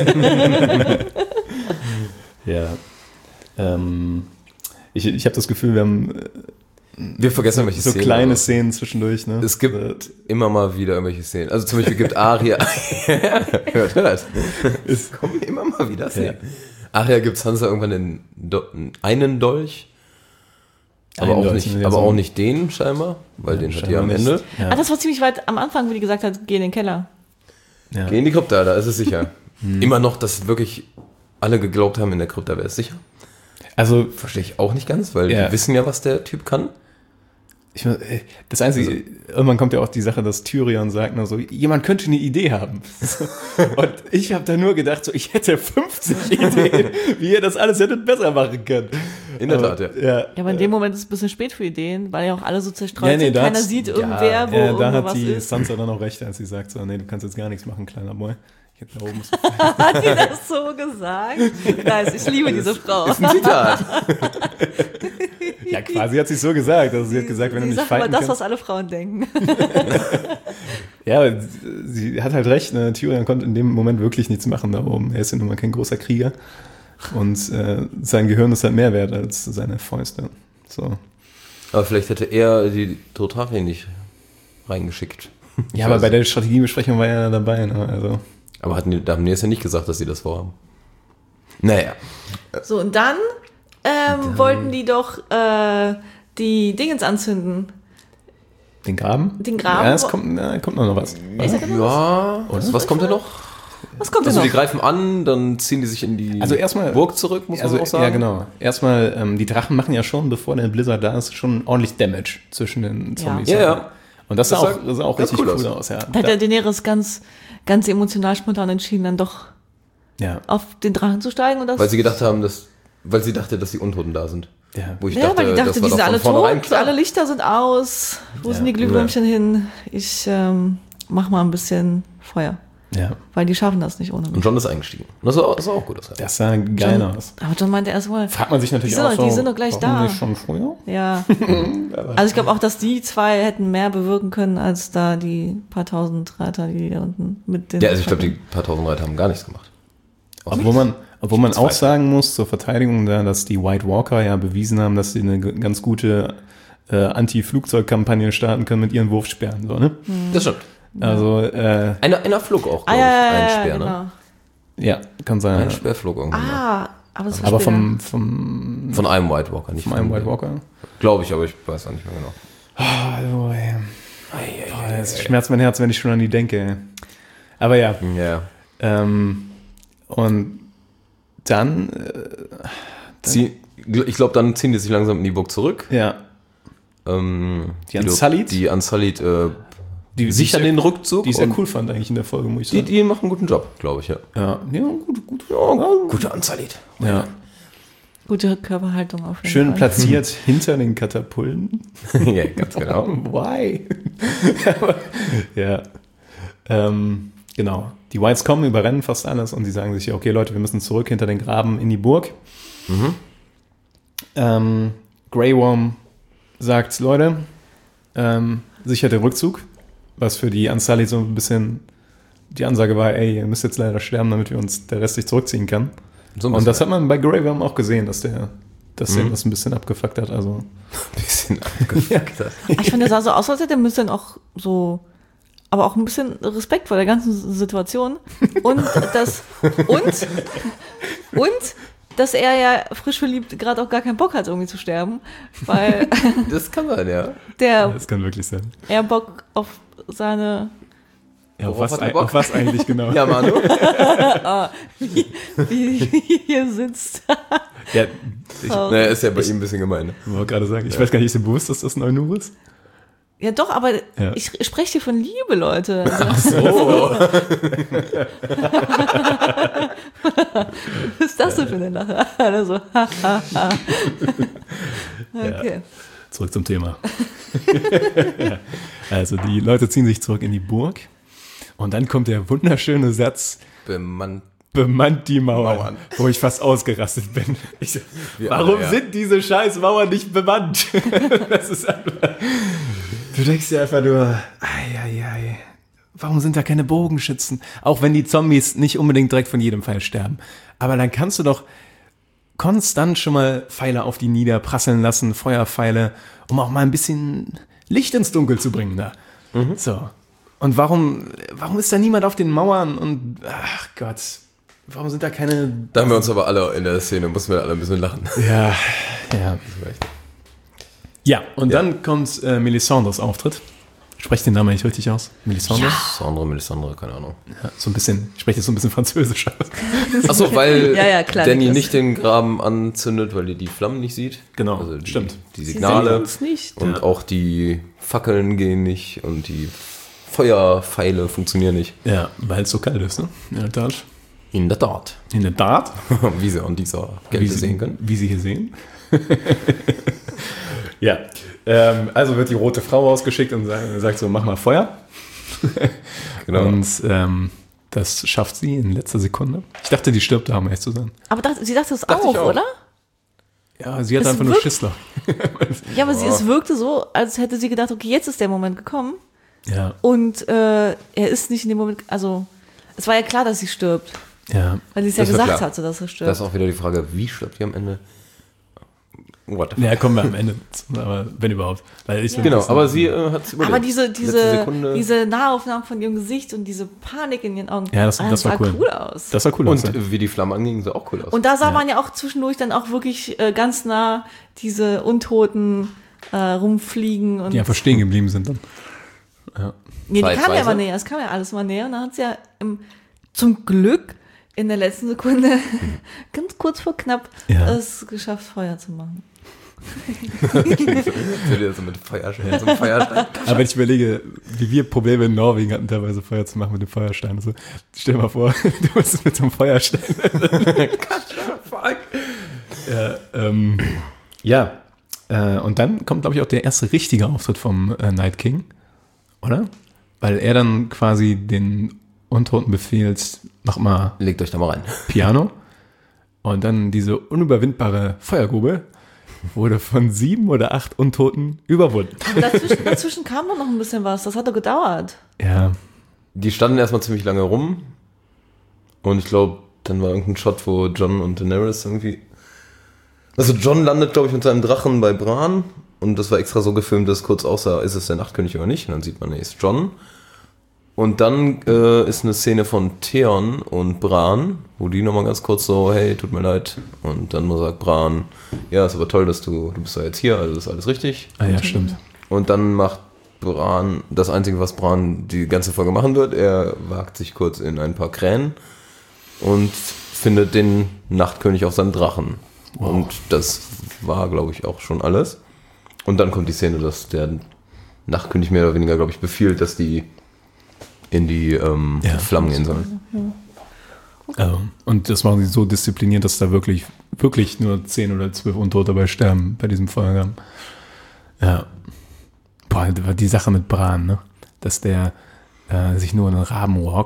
Ja. Ähm, ich ich habe das Gefühl, wir haben äh, Wir vergessen welche so Szenen. kleine aber Szenen zwischendurch. Ne? Es gibt immer mal wieder irgendwelche Szenen. Also zum Beispiel gibt Arya. Hört ihr das? Es kommen immer mal wieder Szenen. Arya gibt Sansa irgendwann einen, Do einen Dolch. Aber, Einen auch, Dolch, nicht, ne, aber so- auch nicht den scheinbar, weil den hat die am Scheinbar Ende. nicht. Ja. Ah, das war ziemlich weit am Anfang, wo die gesagt hat, geh in den Keller. Ja. Geh in die Krypta, da ist es sicher. Immer noch, dass wirklich alle geglaubt haben, in der Krypta wäre es sicher. Also, Verstehe ich auch nicht ganz, weil Ja. die wissen ja, was der Typ kann. ich, das Einzige, irgendwann kommt ja auch die Sache, dass Tyrion sagt nur so, jemand könnte eine Idee haben. Und ich habe da nur gedacht, so, ich hätte fünfzig Ideen, wie ihr das alles hättet besser machen können. In der Aber, Tat, ja. ja. Ja, aber in dem Moment ist es ein bisschen spät für Ideen, weil ja auch alle so zerstreut Ja, nee, sind. da Keiner hat's- sieht ja, irgendwer, wo ja, da irgendwo hat was die ist. Sansa dann auch recht, als sie sagt so, nee, du kannst jetzt gar nichts machen, kleiner Boy. Ich hätte da oben Hat die das so gesagt? Nice, ich liebe diese Frau. Ist ein Zitat. Ja, quasi hat sie es so gesagt. Also sie hat gesagt, wenn du Sie nicht sagt aber fighten das, kannst. was alle Frauen denken. Ja, aber sie hat halt recht. Ne? Tyrion konnte in dem Moment wirklich nichts machen da oben. Er ist ja nun mal kein großer Krieger. Und äh, sein Gehirn ist halt mehr wert als seine Fäuste. So. Aber vielleicht hätte er die Dothraki nicht reingeschickt. Ich Ja, aber weiß bei nicht. der Strategiebesprechung war er ja dabei. Ne? Also, Aber hatten die, da haben die es ja nicht gesagt, dass sie das vorhaben. Naja. So, und dann, ähm, wollten die doch äh, die Dingens anzünden. den Graben? Den Graben? Ja, es kommt, na, kommt noch was. Ist da noch was? Ja, was, was kommt denn noch? Was kommt Also denn die noch? greifen an, dann ziehen die sich in die Also erstmal- Burg zurück, muss Also, man auch sagen. ja, genau. Erstmal, ähm, die Drachen machen ja schon, bevor der Blizzard da ist, schon ordentlich Damage zwischen den Zombies. Ja, ja. Und das sah Das auch, sah das sah auch ganz richtig cool cool aus. aus. Ja. Da hat der Daenerys ganz, ganz emotional spontan entschieden, dann doch ja. auf den Drachen zu steigen. Und das Weil sie gedacht haben, dass, weil sie dachte, dass die Untoten da sind. Ja. Wo ich ja, dachte, weil die dachte, das die war sind doch alle von vornherein tot, klar. alle Lichter sind aus. Wo Ja. sind die Glühwürmchen hin? Ich ähm, mach mal ein bisschen Feuer. ja. Weil die schaffen das nicht ohne mich. Und John ist eingestiegen. Und das sah, das sah auch gut aus. Das sah geil John, aus. aber John meinte erst mal, Fragt man sich natürlich Die sind auch doch- so, die sind doch gleich warum da. nicht schon früher? ja. Also ich glaube auch, dass die zwei hätten mehr bewirken können, als da die paar tausend Reiter, die da unten mit den... Ja, also ich glaube, die paar tausend Reiter haben gar nichts gemacht. Obwohl man, obwohl man auch Zweifel. sagen muss, zur Verteidigung da, dass die White Walker ja bewiesen haben, dass sie eine g- ganz gute äh, Anti-Flugzeugkampagne starten können mit ihren Wurfsperren. So, ne? Das stimmt. Also, äh, Einer, einer flog auch, ah, glaube ja, ich, ja, ein ja, Speer, genau. ne? ja, kann sein. Ein Speer flog irgendwann. Ah, aber es war Aber später. vom, vom, Von einem White Walker, nicht vom einem White Walker. Glaube ich, aber ich weiß auch nicht mehr genau. Also, ey. Boah, es schmerzt mein Herz, wenn ich schon an die denke. Ey. Aber ja, Ja. ähm, und dann, äh, Zieh, ich glaube, dann ziehen die sich langsam in die Burg zurück. ja, Ähm, Die Unsullied? Die Unsullied äh, die, sichern die ich den Rückzug. die ich sehr und cool fand eigentlich in der Folge, muss ich Die, sagen. die machen einen guten Job, glaube ich, ja. Ja, ja, gut, gut. Gute Unsullied. Ja. Gute Körperhaltung auf jeden Schön Fall. platziert hinter den Katapulten. Ja, ganz genau. Why? Aber, ja. Ähm, genau. die Whites kommen, überrennen fast alles und sie sagen sich, okay Leute, wir müssen zurück hinter den Graben in die Burg. Mhm. Ähm, Grey Worm sagt, Leute, ähm, sichert den Rückzug, was für die Unsullied so ein bisschen die Ansage war, ey, ihr müsst jetzt leider sterben, damit wir uns der Rest sich zurückziehen kann. So und das hat man bei Grey Worm auch gesehen, dass der dass mhm. der das ein bisschen abgefuckt hat. Also. Ein bisschen abgefuckt hat. Ich finde, der sah so aus, als hätte er ein bisschen auch so, aber auch ein bisschen Respekt vor der ganzen Situation. Und das, und, und, dass er ja frisch verliebt gerade auch gar keinen Bock hat, irgendwie zu sterben. Weil. Das kann sein, ja. Der, ja. Das kann wirklich sein. Er Bock auf seine. Ja, auf, was, auf was eigentlich genau? Ja, Manu. oh, wie, wie, wie hier sitzt. Ja, ich, oh. Naja, ist ja bei ich, ihm ein bisschen gemein. Ne? Ich wollte gerade sagen, ich ja. weiß gar nicht, ist dir bewusst, dass das Neunur ist? Ja, doch, aber ja. ich spreche hier von Liebe, Leute. Ach so. Was ist das denn für eine Lache? Also, okay. Ja. Zurück zum Thema. Ja. Also, die Leute ziehen sich zurück in die Burg. Und dann kommt der wunderschöne Satz, bemannt, bemannt die Mauern, Mauern, wo ich fast ausgerastet bin. Ich, warum alle, ja. sind diese scheiß Mauern nicht bemannt? Das ist einfach, du denkst dir einfach nur, ei, ei, ei, warum sind da keine Bogenschützen? Auch wenn die Zombies nicht unbedingt direkt von jedem Pfeil sterben. Aber dann kannst du doch konstant schon mal Pfeile auf die niederprasseln lassen, Feuerpfeile, um auch mal ein bisschen Licht ins Dunkel zu bringen da. Mhm. So. Und warum, warum ist da niemand auf den Mauern und, ach Gott, warum sind da keine... Da haben wir uns aber alle in der Szene, mussten wir alle ein bisschen lachen. Ja, ja. Ja, und ja. dann kommt äh, Melisandres Auftritt. Sprecht den Namen eigentlich richtig aus? Melisandre? Ja. Melisandre, Melisandre, keine Ahnung. Ja, so ein bisschen, ich spreche jetzt so ein bisschen Französisch aus. Achso, weil ja, ja, klar, Danny nicht den Graben anzündet, weil ihr die Flammen nicht sieht. Genau, also die, stimmt. Die Signale Sie sehen uns nicht. Und ja. auch die Fackeln gehen nicht und die Feuerpfeile funktionieren nicht. Ja, weil es so kalt ist, ne? In der Tat. In der Tat. In der Tat. Wie Sie an dieser Kälte sehen können. Wie Sie hier sehen. Ja. Ähm, also wird die rote Frau ausgeschickt und sagt, sagt so, mach mal Feuer. Genau. Und ähm, das schafft sie in letzter Sekunde. Ich dachte, die stirbt da, um echt zu sein. Aber dachte, sie dachte das dachte auch, auch, oder? Ja, sie hat es einfach nur Schissler. Ja, aber oh. sie, es wirkte so, als hätte sie gedacht, okay, jetzt ist der Moment gekommen. Ja. Und äh, er ist nicht in dem Moment, also es war ja klar, dass sie stirbt. Ja. Weil sie es ja Das war gesagt klar. hatte, dass er stirbt. Das ist auch wieder die Frage, wie stirbt die am Ende? What the fuck? Ja, kommen wir am Ende zu, aber wenn überhaupt. Weil ich Ja. Genau, aber sie äh, hat es überlebt. Aber diese, Letzte diese, Sekunde. diese Nahaufnahmen von ihrem Gesicht und diese Panik in ihren Augen, Ja, das, ah, das war cool. cool aus. Das sah cool aus. Und ja. wie die Flammen angingen, sah auch cool aus. Und da sah Ja. man ja auch zwischendurch dann auch wirklich äh, ganz nah diese Untoten äh, rumfliegen. Und Die einfach stehen geblieben sind dann. Ja. nee, die kamen ja Zeitweise. immer näher, es kam ja alles mal näher. Und dann hat sie ja im, zum Glück in der letzten Sekunde, ganz kurz vor knapp, Ja. es geschafft, Feuer zu machen. so mit Feuerstein, so einem Feuerstein. Aber wenn ich überlege, wie wir Probleme in Norwegen hatten, teilweise Feuer zu machen mit dem Feuerstein. Also, stell dir mal vor, du musst mit so einem Feuerstein. Fuck. Ja, ähm, ja. Äh, und dann kommt, glaube ich, auch der erste richtige Auftritt vom äh, Night King, oder? Weil er dann quasi den Untoten befehlt, mach mal Legt euch da mal rein. Piano. Und dann diese unüberwindbare Feuergrube wurde von sieben oder acht Untoten überwunden. Und dazwischen, dazwischen kam doch noch ein bisschen was, das hat doch gedauert. Ja. Die standen erstmal ziemlich lange rum. Und ich glaube, dann war irgendein Shot, wo Jon und Daenerys irgendwie... Also Jon landet, glaube ich, mit seinem Drachen bei Bran. Und das war extra so gefilmt, dass es kurz aussah, ist es der Nachtkönig oder nicht. Und dann sieht man, nee, ist Jon. Und dann äh, ist eine Szene von Theon und Bran, wo die nochmal ganz kurz so, hey, tut mir leid. Und dann sagt Bran, ja, ist aber toll, dass du, du bist ja jetzt hier, also ist alles richtig. Ah ja, stimmt. Und dann macht Bran, das Einzige, was Bran die ganze Folge machen wird, er wagt sich kurz in ein paar Krähen und findet den Nachtkönig auf seinem Drachen. Wow. Und das war, glaube ich, auch schon alles. Und dann kommt die Szene, dass der Nachtkönig mehr oder weniger, glaube ich, befiehlt, dass die in die ähm, Ja. Flammen gehen sollen. Also, und das machen sie so diszipliniert, dass da wirklich, wirklich nur zehn oder zwölf Untote dabei sterben bei diesem Feuergang. Ja. Boah, die Sache mit Bran, ne? Dass der äh, sich nur in einen Raben walkt.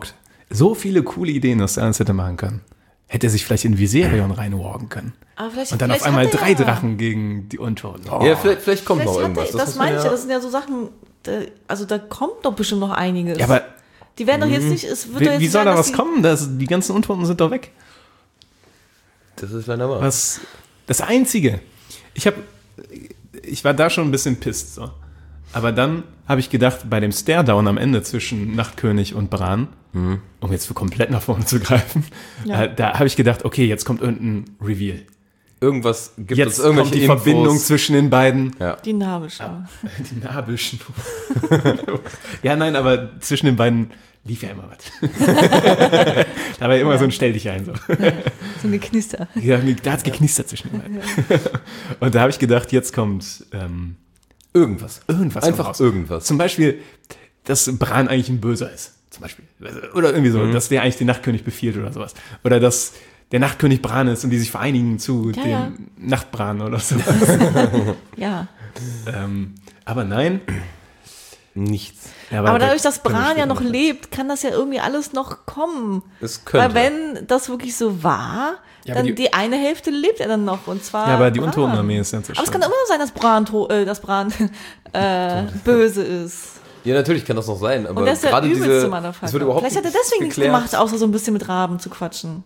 so viele coole Ideen, was er alles hätte machen können. Hätte er sich vielleicht in Viserion reinwalken können. Aber vielleicht, Und dann auf vielleicht einmal hat er drei ja. Drachen gegen die Untoten. Oh. Ja, vielleicht, vielleicht kommt Vielleicht noch hat er, irgendwas. das muss meine man ich ja, das sind ja so Sachen, da, also da kommt doch bestimmt noch einiges. Ja, aber die werden doch jetzt nicht, es wird doch wie, jetzt wie nicht soll sein, da dass was die- kommen? Das, die ganzen Untoten sind doch weg. Das ist leider wahr. Was, das Einzige, ich habe, ich war da schon ein bisschen pisst, so. Aber dann habe ich gedacht, bei dem Stairdown am Ende zwischen Nachtkönig und Bran, Mhm. um jetzt für komplett nach vorne zu greifen, Ja. äh, da habe ich gedacht, okay, jetzt kommt irgendein Reveal. Irgendwas gibt Jetzt es irgendwelche kommt die Infos. Verbindung zwischen den beiden. Ja. Die Nabelschau. Die Nabelschnur. Ja, nein, aber zwischen den beiden lief ja immer was. Da war ja immer so ein Stell dich ein. So. So eine Knister. Ja, da hat es geknistert zwischen den beiden. Und da habe ich gedacht, jetzt kommt ähm, Irgendwas. irgendwas. Einfach raus. irgendwas. Zum Beispiel, dass Bran eigentlich ein Böser ist. Zum Beispiel. Oder irgendwie so, dass der eigentlich den Nachtkönig befiehlt oder sowas. Oder dass der Nachtkönig Bran ist und die sich vereinigen zu Ja, dem ja. Nachtbran oder so. Ja. ähm, aber nein. Nichts. Ja, Aber der- dadurch, dass der Bran ja noch bestimmt lebt, kann das ja irgendwie alles noch kommen. Es könnte. Weil wenn das wirklich so war, Ja, aber dann die- die, eine Hälfte lebt er dann noch. Und zwar Ja, aber die Bran. Untotenarmee ist ja Aber es kann immer noch sein, dass Bran, to- äh, dass Bran äh, böse ist. Ja, natürlich kann das noch sein, aber Und der ist der gerade übelste diese, Motherfucker. es wird überhaupt Vielleicht hat er deswegen nichts geklärt. gemacht, außer so ein bisschen mit Raben zu quatschen.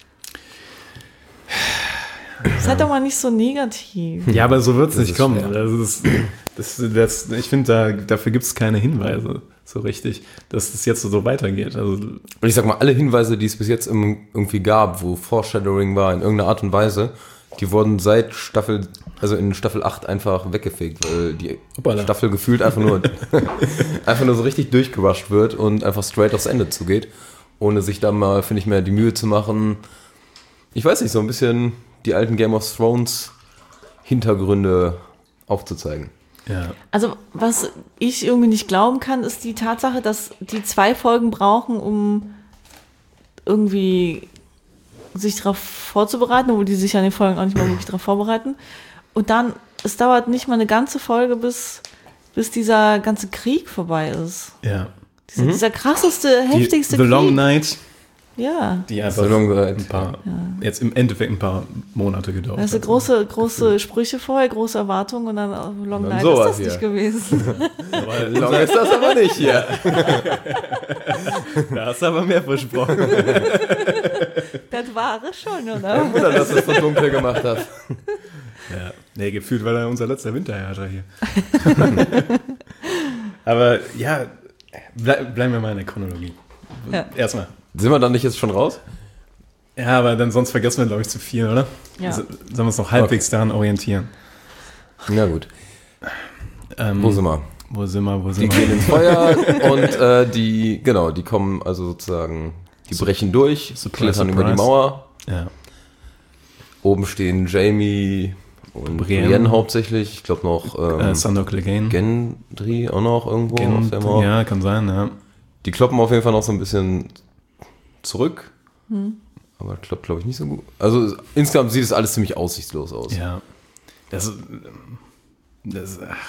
Seid doch mal nicht so negativ. Ja, aber so wird es Das nicht ist kommen. schwer. Das ist, das, das, ich finde, da, dafür gibt es keine Hinweise so richtig, dass das jetzt so weitergeht. Also, Und ich sag mal, alle Hinweise, die es bis jetzt im, irgendwie gab, wo Foreshadowing war in irgendeiner Art und Weise, die wurden seit Staffel, also in Staffel acht einfach weggefegt, weil die Hoppala. Staffel gefühlt einfach nur, einfach nur so richtig durchgerusht wird und einfach straight aufs Ende zugeht, ohne sich da mal, finde ich, mehr die Mühe zu machen. Ich weiß nicht, so ein bisschen die alten Game of Thrones Hintergründe aufzuzeigen. ja. Also, was ich irgendwie nicht glauben kann, ist die Tatsache, dass die zwei Folgen brauchen, um irgendwie sich darauf vorzubereiten, obwohl die sich ja in den Folgen auch nicht mal wirklich darauf vorbereiten. Und dann, es dauert nicht mal eine ganze Folge, bis, bis dieser ganze Krieg vorbei ist. ja. Dieser, dieser krasseste, heftigste Die, The Long Krieg. Night, Ja. die einfach The Long Night, ein paar, jetzt im Endeffekt ein paar Monate gedauert Also hat. große, große Sprüche vorher, große Erwartungen und dann oh, Long dann Night sowas ist das nicht hier. gewesen. Long ist das aber nicht hier. Da hast du aber mehr versprochen. Das war es schon, oder? Wunder, dass es so dunkel gemacht hat. Ja. Nee, gefühlt war er unser letzter Winterherrscher hier. Aber ja, bleib, bleiben wir mal in der Chronologie. Ja. Erstmal. Sind wir dann nicht jetzt schon raus? Ja, aber dann sonst vergessen wir, glaube ich, zu viel, oder? Ja. Also, sollen wir uns noch halbwegs daran orientieren? Na gut. Ähm, Wo sind wir? Wo sind wir? Wo Die sind gehen wir? ins Feuer und äh, die, genau, die kommen also sozusagen, die brechen durch, Surprise, klettern über die surprise. Mauer. Ja. Oben stehen Jamie und Brienne. Brienne hauptsächlich. Ich glaube noch ähm, Äh, Sandor Clegane. Gendry auch noch irgendwo Gen- auf der Mauer. ja, kann sein, ja. Die kloppen auf jeden Fall noch so ein bisschen zurück. Aber klappt, glaube ich, nicht so gut. Also insgesamt sieht es alles ziemlich aussichtslos aus. Ja. Das ist. Das, ach.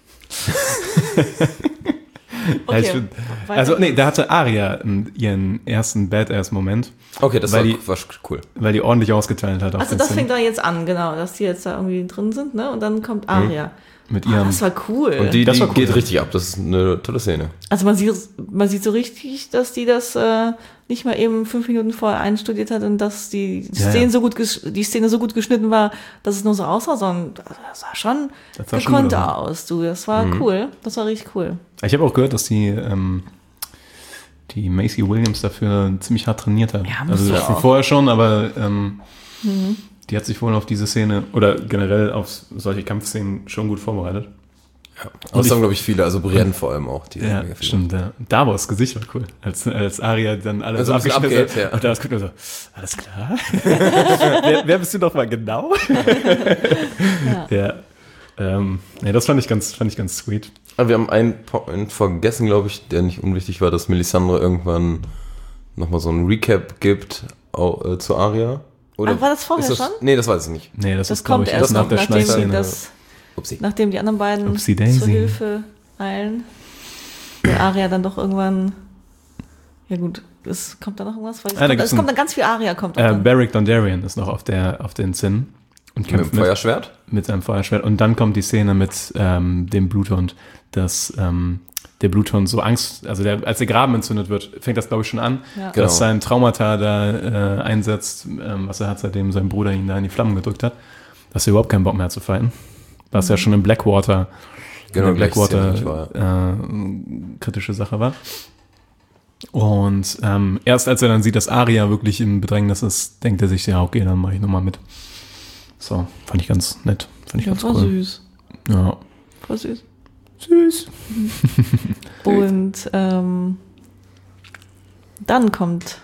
Ja, ich find, weiter also, nee, geht's. da hatte Arya ihren ersten Badass-Moment, Okay, das Weil war, die- war cool. weil die ordentlich ausgeteilt hat. Auf Also den das Szenen. fängt da jetzt an, genau, dass die jetzt da irgendwie drin sind, ne? Und dann kommt Arya. Mit Ah, ihrem. das war cool. Und die, Das die war cool. geht richtig ab. Das ist eine tolle Szene. Also man sieht, man sieht so richtig, dass die das äh, nicht mal eben fünf Minuten vorher einstudiert hat und dass die Ja, Szene ja. so gut gesch- die Szene so gut geschnitten war, dass es nur so aussah, sondern das sah schon Das sah schon gekonnt gut aus. aus, du. Das war Mhm. cool. Das war richtig cool. Ich habe auch gehört, dass die, ähm, die Macy Williams dafür ziemlich hart trainiert hat. Ja, muss also sie schon auch. vorher schon, aber ähm, die hat sich wohl auf diese Szene oder generell auf solche Kampfszenen schon gut vorbereitet. Und das haben, glaube ich, viele. Also Brienne vor allem auch. Die Ja, mega viele. stimmt. Ja. Davos Gesicht war cool. Als, als Arya dann alles Also so ein bisschen abgeschnitten abgeht, ja. Und Davos guckt nur so, alles klar? wer, wer bist du doch mal genau? ja. Ähm, nee, das fand ich ganz, fand ich ganz sweet. Aber wir haben einen Point vergessen, glaube ich, der nicht unwichtig war, dass Melisandre irgendwann nochmal so ein Recap gibt au- äh, zu Arya. Oder Ach, war das vorher ist schon? Nee, das weiß ich nicht. Nee, das, Das ist, glaube kommt ich, erst erst nach noch, der nachdem die, Schleichszene. das, Upsi. nachdem die anderen beiden Upsi zur Daisy. Hilfe eilen. Will Arya dann doch irgendwann, ja gut, es kommt da noch irgendwas? Weil es, Ah, da kommt, gibt's es kommt ein- dann ganz viel Aria kommt auch Äh, dann. Beric Dondarrion ist noch auf, der, auf den Zinnen und Mit kämpft dem Feuerschwert? mit seinem Feuerschwert. Und dann kommt die Szene mit ähm, dem Bluthund, dass ähm, der Bluthund so Angst, also der, als der Graben entzündet wird, fängt das, glaube ich, schon an, Ja. Genau. dass sein Traumata da äh, einsetzt, ähm, was er hat, seitdem sein Bruder ihn da in die Flammen gedrückt hat, dass er überhaupt keinen Bock mehr hat zu fighten. Was ja schon in Blackwater, Genau, in der gleich Szene, nicht Blackwater wahr? äh, kritische Sache war. Und ähm, erst als er dann sieht, dass Arya wirklich im Bedrängnis ist, denkt er sich, ja, okay, dann mache ich nochmal mit. So, fand ich ganz nett. Fand ich Ja, ganz war cool. süß. Ja. War süß. Süß. Und ähm, dann kommt.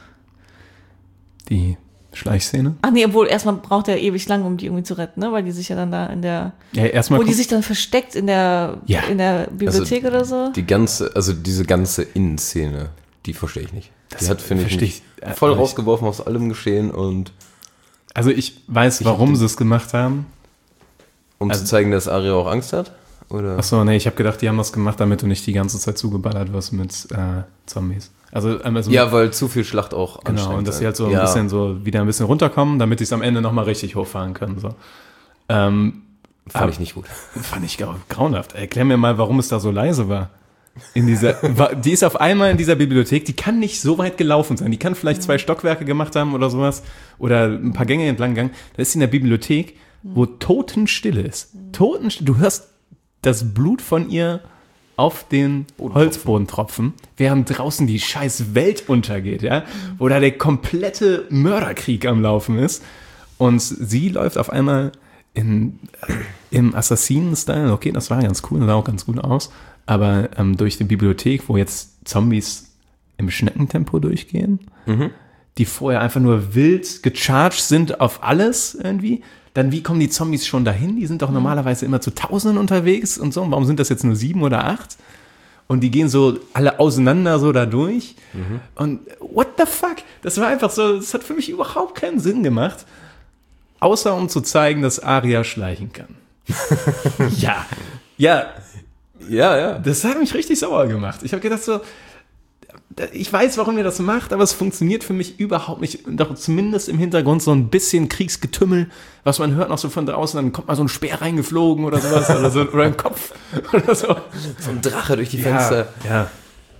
Die Schleichszene. Ach nee, obwohl erstmal braucht er ewig lang, um die irgendwie zu retten, ne? Weil die sich ja dann da in der. Ja, erstmal Wo die guck- sich dann versteckt in der Ja. in der Bibliothek oder so. Die ganze, also diese ganze Innenszene, die verstehe ich nicht. Die Das hat, finde ich, versteh mich ich, äh, voll nicht. rausgeworfen aus allem Geschehen und Also ich weiß, warum sie es gemacht haben. um Also- zu zeigen, dass Arya auch Angst hat? Oder? Achso, nee, ich habe gedacht, die haben das gemacht, damit du nicht die ganze Zeit zugeballert wirst mit äh, Zombies. Also, ähm, also Ja, weil zu viel Schlacht auch genau, anstrengend und dass sein. sie halt so ein ja. bisschen so wieder ein bisschen runterkommen, damit sie es am Ende nochmal richtig hochfahren können. So. Ähm, Fand ab- ich nicht gut. Fand ich grau- grauenhaft. Erklär mir mal, warum es da so leise war. In dieser, war, die ist auf einmal in dieser Bibliothek, die kann nicht so weit gelaufen sein. Die kann vielleicht zwei Stockwerke gemacht haben oder sowas oder ein paar Gänge entlang gegangen. Da ist sie in der Bibliothek, wo Totenstille ist. Totenstille. Du hörst das Blut von ihr auf den Holzboden tropfen, während draußen die scheiß Welt untergeht, ja, wo da der komplette Mörderkrieg am Laufen ist. Und sie läuft auf einmal in, im Assassinen-Style, okay, das war ganz cool, sah auch ganz gut aus, aber ähm, durch die Bibliothek, wo jetzt Zombies im Schneckentempo durchgehen, die vorher einfach nur wild gecharged sind auf alles irgendwie, dann wie kommen die Zombies schon dahin? Die sind doch normalerweise immer zu Tausenden unterwegs und so, warum sind das jetzt nur sieben oder acht? Und die gehen so alle auseinander so da durch und what the fuck? Das war einfach so, das hat für mich überhaupt keinen Sinn gemacht. Außer um zu zeigen, dass Arya schleichen kann. ja, ja, Ja, ja. das hat mich richtig sauer gemacht. Ich habe gedacht so, ich weiß, warum ihr das macht, aber es funktioniert für mich überhaupt nicht. Doch zumindest im Hintergrund so ein bisschen Kriegsgetümmel, was man hört noch so von draußen, dann kommt mal so ein Speer reingeflogen oder sowas oder so, oder im Kopf oder so. So ein Drache durch die Fenster. Ja, ja.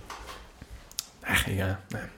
Ach, egal.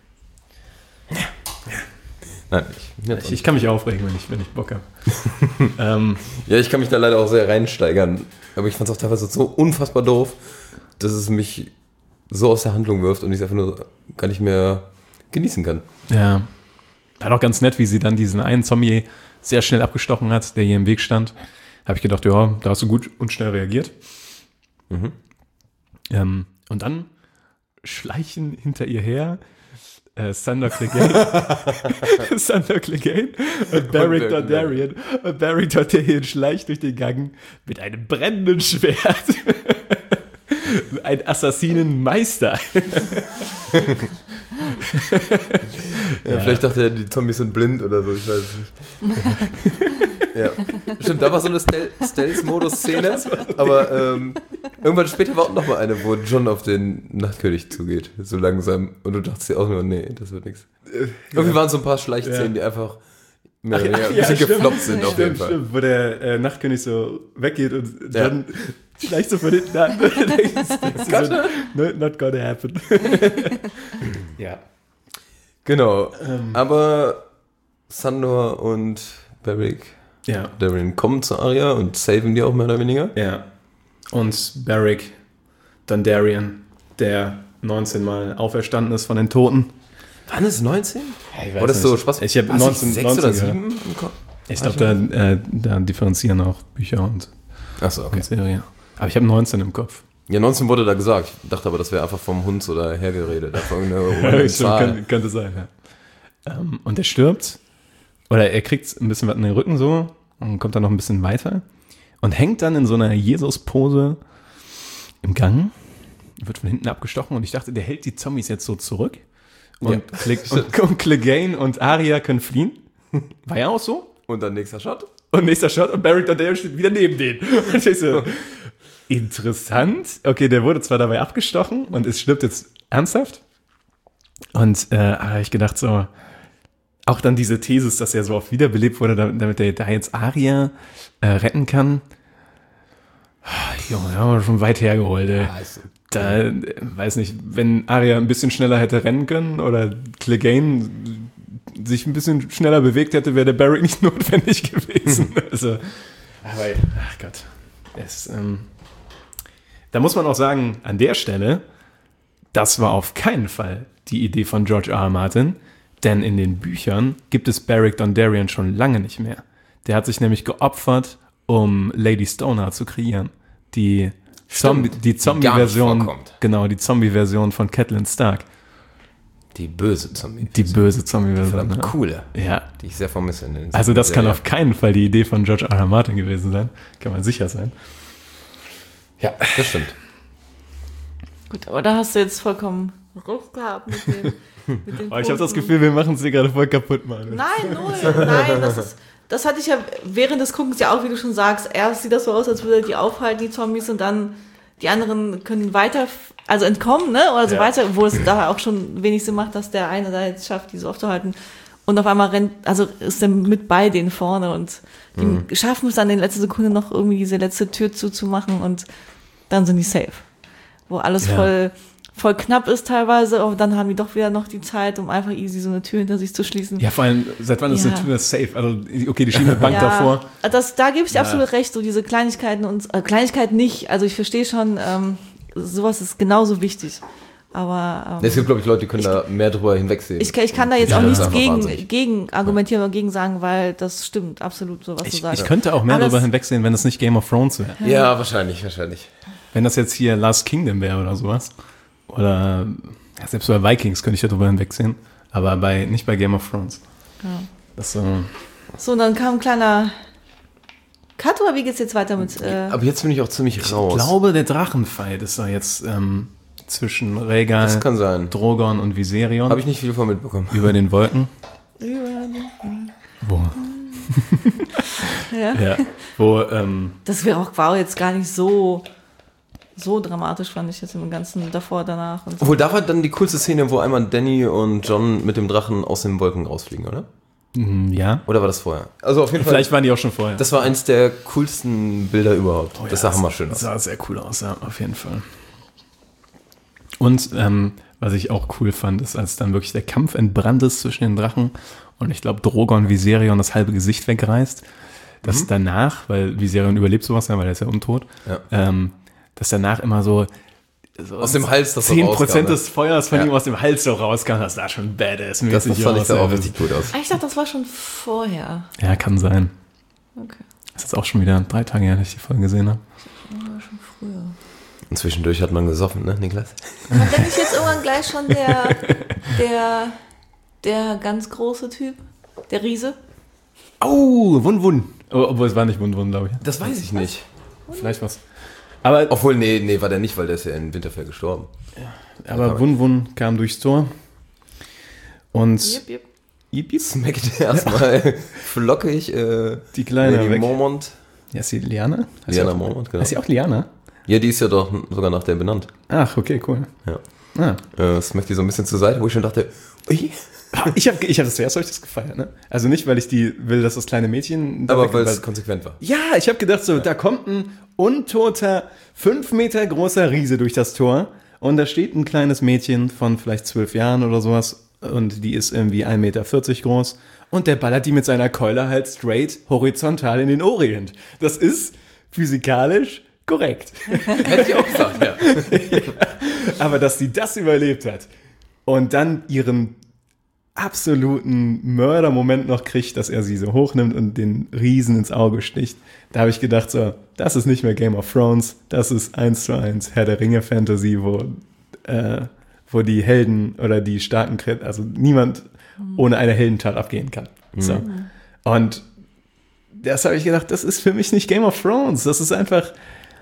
Nein, ich, ja, Ich, ich kann mich aufregen, wenn ich, wenn ich Bock habe. ähm, ja, ich kann mich da leider auch sehr reinsteigern. Aber ich fand es auch teilweise so unfassbar doof, dass es mich so aus der Handlung wirft und ich es einfach nur gar nicht mehr genießen kann. Ja. War doch ganz nett, wie sie dann diesen einen Zombie sehr schnell abgestochen hat, der hier im Weg stand. Habe ich gedacht, ja, da hast du gut und schnell reagiert. Mhm. Ähm, und dann schleichen hinter ihr her äh, Sandor Clegane, Sandor Clegane und Beric Beric Dondarrion. Und Beric Dondarrion schleicht durch den Gang mit einem brennenden Schwert. Ein Assassinenmeister. Ja, vielleicht dachte er, die Zombies sind blind oder so, ich weiß es nicht. Ja. Stimmt, da war so eine Stel- Stealth-Modus-Szene, aber ähm, irgendwann später war auch noch mal eine, wo John auf den Nachtkönig zugeht, so langsam. Und du dachtest dir auch nur, nee, das wird nichts. Irgendwie waren so ein paar Schleichszenen, Ja. die einfach mehr oder Ach, weniger ein ja, bisschen stimmt. gefloppt sind auf jeden Stimmt, Fall. stimmt, wo der äh, Nachtkönig so weggeht und Ja. dann schleicht so von hinten an. Denkst du so, no, not gonna happen. ja. Genau, aber Sandor und Beric Ja. Darren kommen zu Arya und saven die auch mehr oder weniger. Ja. Und Beric Dondarrion, der neunzehn Mal auferstanden ist von den Toten. Wann ist neunzehn? Ich War das so Spaß? Ich habe War es neunzehn, nicht sechs neunzehn oder gehört. sieben im Kopf? Ich glaube, da, äh, da differenzieren auch Bücher und, Achso, okay. und Serie. Aber ich habe neunzehn im Kopf. Ja, neunzehn wurde da gesagt. Ich dachte aber, das wäre einfach vom Hund oder hergeredet. Einfach irgendeine random Ja, Zahl. könnte, könnte sein, ja. Ähm, und er stirbt, oder er kriegt ein bisschen was in den Rücken so und kommt dann noch ein bisschen weiter und hängt dann in so einer Jesus-Pose im Gang, wird von hinten abgestochen und ich dachte, der hält die Zombies jetzt so zurück und, Ja. Cle- und, und Clegane und Arya können fliehen. War ja auch so. Und dann nächster Shot. Und nächster Shot und Beric Dondarrion steht wieder neben denen. Und ich so, interessant. Okay, der wurde zwar dabei abgestochen und es stirbt jetzt ernsthaft, Und äh, habe ich gedacht so, auch dann diese Thesis, dass er so oft wiederbelebt wurde, damit, damit er da jetzt Arya äh, retten kann. Junge, haben wir schon weit hergeholt, ey. Ja, ist- Da, äh, weiß nicht, wenn Arya ein bisschen schneller hätte rennen können oder Clegane sich ein bisschen schneller bewegt hätte, wäre der Barrick nicht notwendig gewesen. Also, aber, ach Gott. Es, ähm, da muss man auch sagen, an der Stelle, das war auf keinen Fall die Idee von George R. R. Martin, denn in den Büchern gibt es Beric Dondarrion schon lange nicht mehr. Der hat sich nämlich geopfert, um Lady Stoneheart zu kreieren. Die Zombie, Stimmt, die die Zombie-Version, gar nicht vorkommt. genau, die Zombie-Version von Catelyn Stark. Die böse Zombie. Die böse Zombie-Version. Verdammt ja. coole, Ja, die ich sehr vermisse. In den also das kann Serien. auf keinen Fall die Idee von George R. R. Martin gewesen sein. Kann man sicher sein. Ja, das stimmt. Gut, aber da hast du jetzt vollkommen recht gehabt mit dem. Mit den Aber ich habe das Punkten. Gefühl, wir machen es dir gerade voll kaputt, Mann. Nein, null. Nein, das ist. Das hatte ich ja während des Guckens ja auch, wie du schon sagst. Erst sieht das so aus, als würde er die aufhalten, die Zombies, und dann die anderen können weiter, also entkommen, ne? Oder so Ja. weiter, wo es da auch schon wenig Sinn macht, dass der eine da jetzt schafft, die so aufzuhalten. Und auf einmal rennt, also ist er mit bei denen vorne und die Mhm. schaffen es dann in letzter Sekunde noch irgendwie diese letzte Tür zuzumachen und dann sind die safe. Wo alles Ja. voll, voll knapp ist teilweise, aber dann haben die doch wieder noch die Zeit, um einfach easy so eine Tür hinter sich zu schließen. Ja, vor allem, seit wann ist Ja. eine Tür safe? Also, okay, die schieben eine Bank davor. Das, da gebe ich dir Ja. absolut recht, so diese Kleinigkeiten und äh, Kleinigkeiten nicht. Also ich verstehe schon, ähm, sowas ist genauso wichtig. Aber ähm, Es gibt, glaube ich, Leute, die können da mehr drüber hinwegsehen. ich, ich kann da jetzt Ja, auch das ist nichts einfach gegen, wahnsinnig. gegen argumentieren oder gegen sagen, weil das stimmt absolut so, was du Ich, sagst. ich könnte auch mehr Aber darüber das- hinwegsehen, wenn es nicht Game of Thrones wäre. Ja, wahrscheinlich, wahrscheinlich. Wenn das jetzt hier Last Kingdom wäre oder sowas. Oder ja, selbst bei Vikings könnte ich darüber hinwegsehen. Aber bei, nicht bei Game of Thrones. Ja. Das, äh, So, und dann kam ein kleiner Cut, oder wie geht's jetzt weiter mit... Äh, Aber jetzt bin ich auch ziemlich raus. ich glaube, der Drachenfight ist da jetzt ähm, zwischen Rhaegal, das kann sein. Drogon und Viserion Habe ich nicht viel von mitbekommen. über den Wolken. Wo? ja. Ja. Wo, ähm, Das wäre auch war jetzt gar nicht so, so dramatisch, fand ich jetzt im Ganzen davor, danach. Und so. Obwohl, da war dann die coolste Szene, wo einmal Danny und John mit dem Drachen aus den Wolken rausfliegen, oder? mh, ja. Oder war das vorher? Also auf jeden Fall. Vielleicht waren die auch schon vorher. Das war eins der coolsten Bilder überhaupt. Oh ja, das sah hammerschön Das aus. sah sehr cool aus, ja, auf jeden Fall. Und ähm, was ich auch cool fand, ist, als dann wirklich der Kampf entbrannt ist zwischen den Drachen und ich glaube, Drogon Viserion das halbe Gesicht wegreißt, dass danach, weil Viserion überlebt sowas ja, weil er ist ja untot, Ja. ähm, dass danach immer so, so Aus dem Hals das so zehn rauskam, Prozent ne? des Feuers von Ja. ihm aus dem Hals so rauskam, das sah schon badass-mäßig Das, das fand ich aus. da auch ja. richtig gut aus. Ah, ich dachte, das war schon vorher. Ja, kann sein. Okay. Das ist jetzt auch schon wieder drei Tage her, dass ich die Folge gesehen habe. War schon früher. Und zwischendurch hat man gesoffen, ne, Niklas? War der nicht jetzt irgendwann gleich schon der, der, der ganz große Typ? Der Riese? Oh, Wun Wun. Oh, obwohl es war nicht Wun Wun, glaube ich. Das weiß ich nicht. Vielleicht was. Aber, Obwohl, nee, nee, war der nicht, weil der ist ja in Winterfell gestorben. aber Wun Wun kam durchs Tor. Und Jip, jip. Yip, yip. Smackt erstmal flockig äh, Die Kleine Lady weg. Mormont. Ja, ist sie Liana? Heißt sie Liana auch- Mormont, genau. Ist sie auch Liana? Ja, die ist ja doch sogar nach der benannt. Ach, okay, cool. Ja. Ah. Äh, smackt die so ein bisschen zur Seite, wo ich schon dachte, ui. Ich habe ich hab das zuerst hab ich das gefeiert, ne? Also nicht, weil ich die will, dass das kleine Mädchen... da Aber weg- weil es konsequent war. Ja, ich habe gedacht, so, da kommt ein untoter, fünf Meter großer Riese durch das Tor und da steht ein kleines Mädchen von vielleicht zwölf Jahren oder sowas und die ist irgendwie ein Meter vierzig groß und der ballert die mit seiner Keule halt straight horizontal in den Orient. Das ist physikalisch korrekt. Hätte ich auch gesagt, ja. Aber dass sie das überlebt hat und dann ihren absoluten Mördermoment noch kriegt, dass er sie so hochnimmt und den Riesen ins Auge sticht, da habe ich gedacht, so, das ist nicht mehr Game of Thrones, das ist eins zu eins Herr der Ringe Fantasy, wo, äh, wo die Helden oder die starken, Kret- also niemand ohne eine Heldentat abgehen kann. So. Und das habe ich gedacht, das ist für mich nicht Game of Thrones, das ist einfach,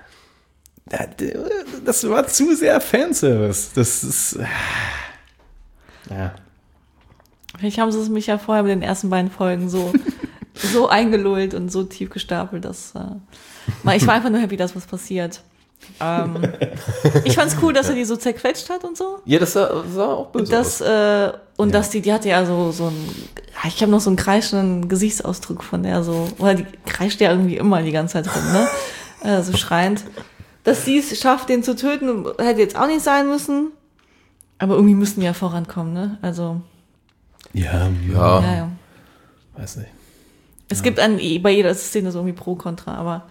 das war zu sehr Fanservice. Das ist, ja. Vielleicht haben sie es mich ja vorher mit den ersten beiden Folgen so, so eingelullt und so tief gestapelt, dass äh, mal- ich war einfach nur happy, dass was passiert. Ähm, ich fand's cool, dass er die so zerquetscht hat und so. Ja, das sah, sah auch böse Das, aus. äh, und dass die, die hatte ja so, so ein, ich habe noch so einen kreischenden Gesichtsausdruck von der so, oder die kreischt ja irgendwie immer die ganze Zeit rum, ne? Äh, so schreiend. Dass sie es schafft, den zu töten, hätte jetzt auch nicht sein müssen. Aber irgendwie müssen die ja vorankommen, ne? Also, Ja, Ja. ja, ja. weiß nicht. Es gibt an, bei jeder Szene so irgendwie Pro, Contra, aber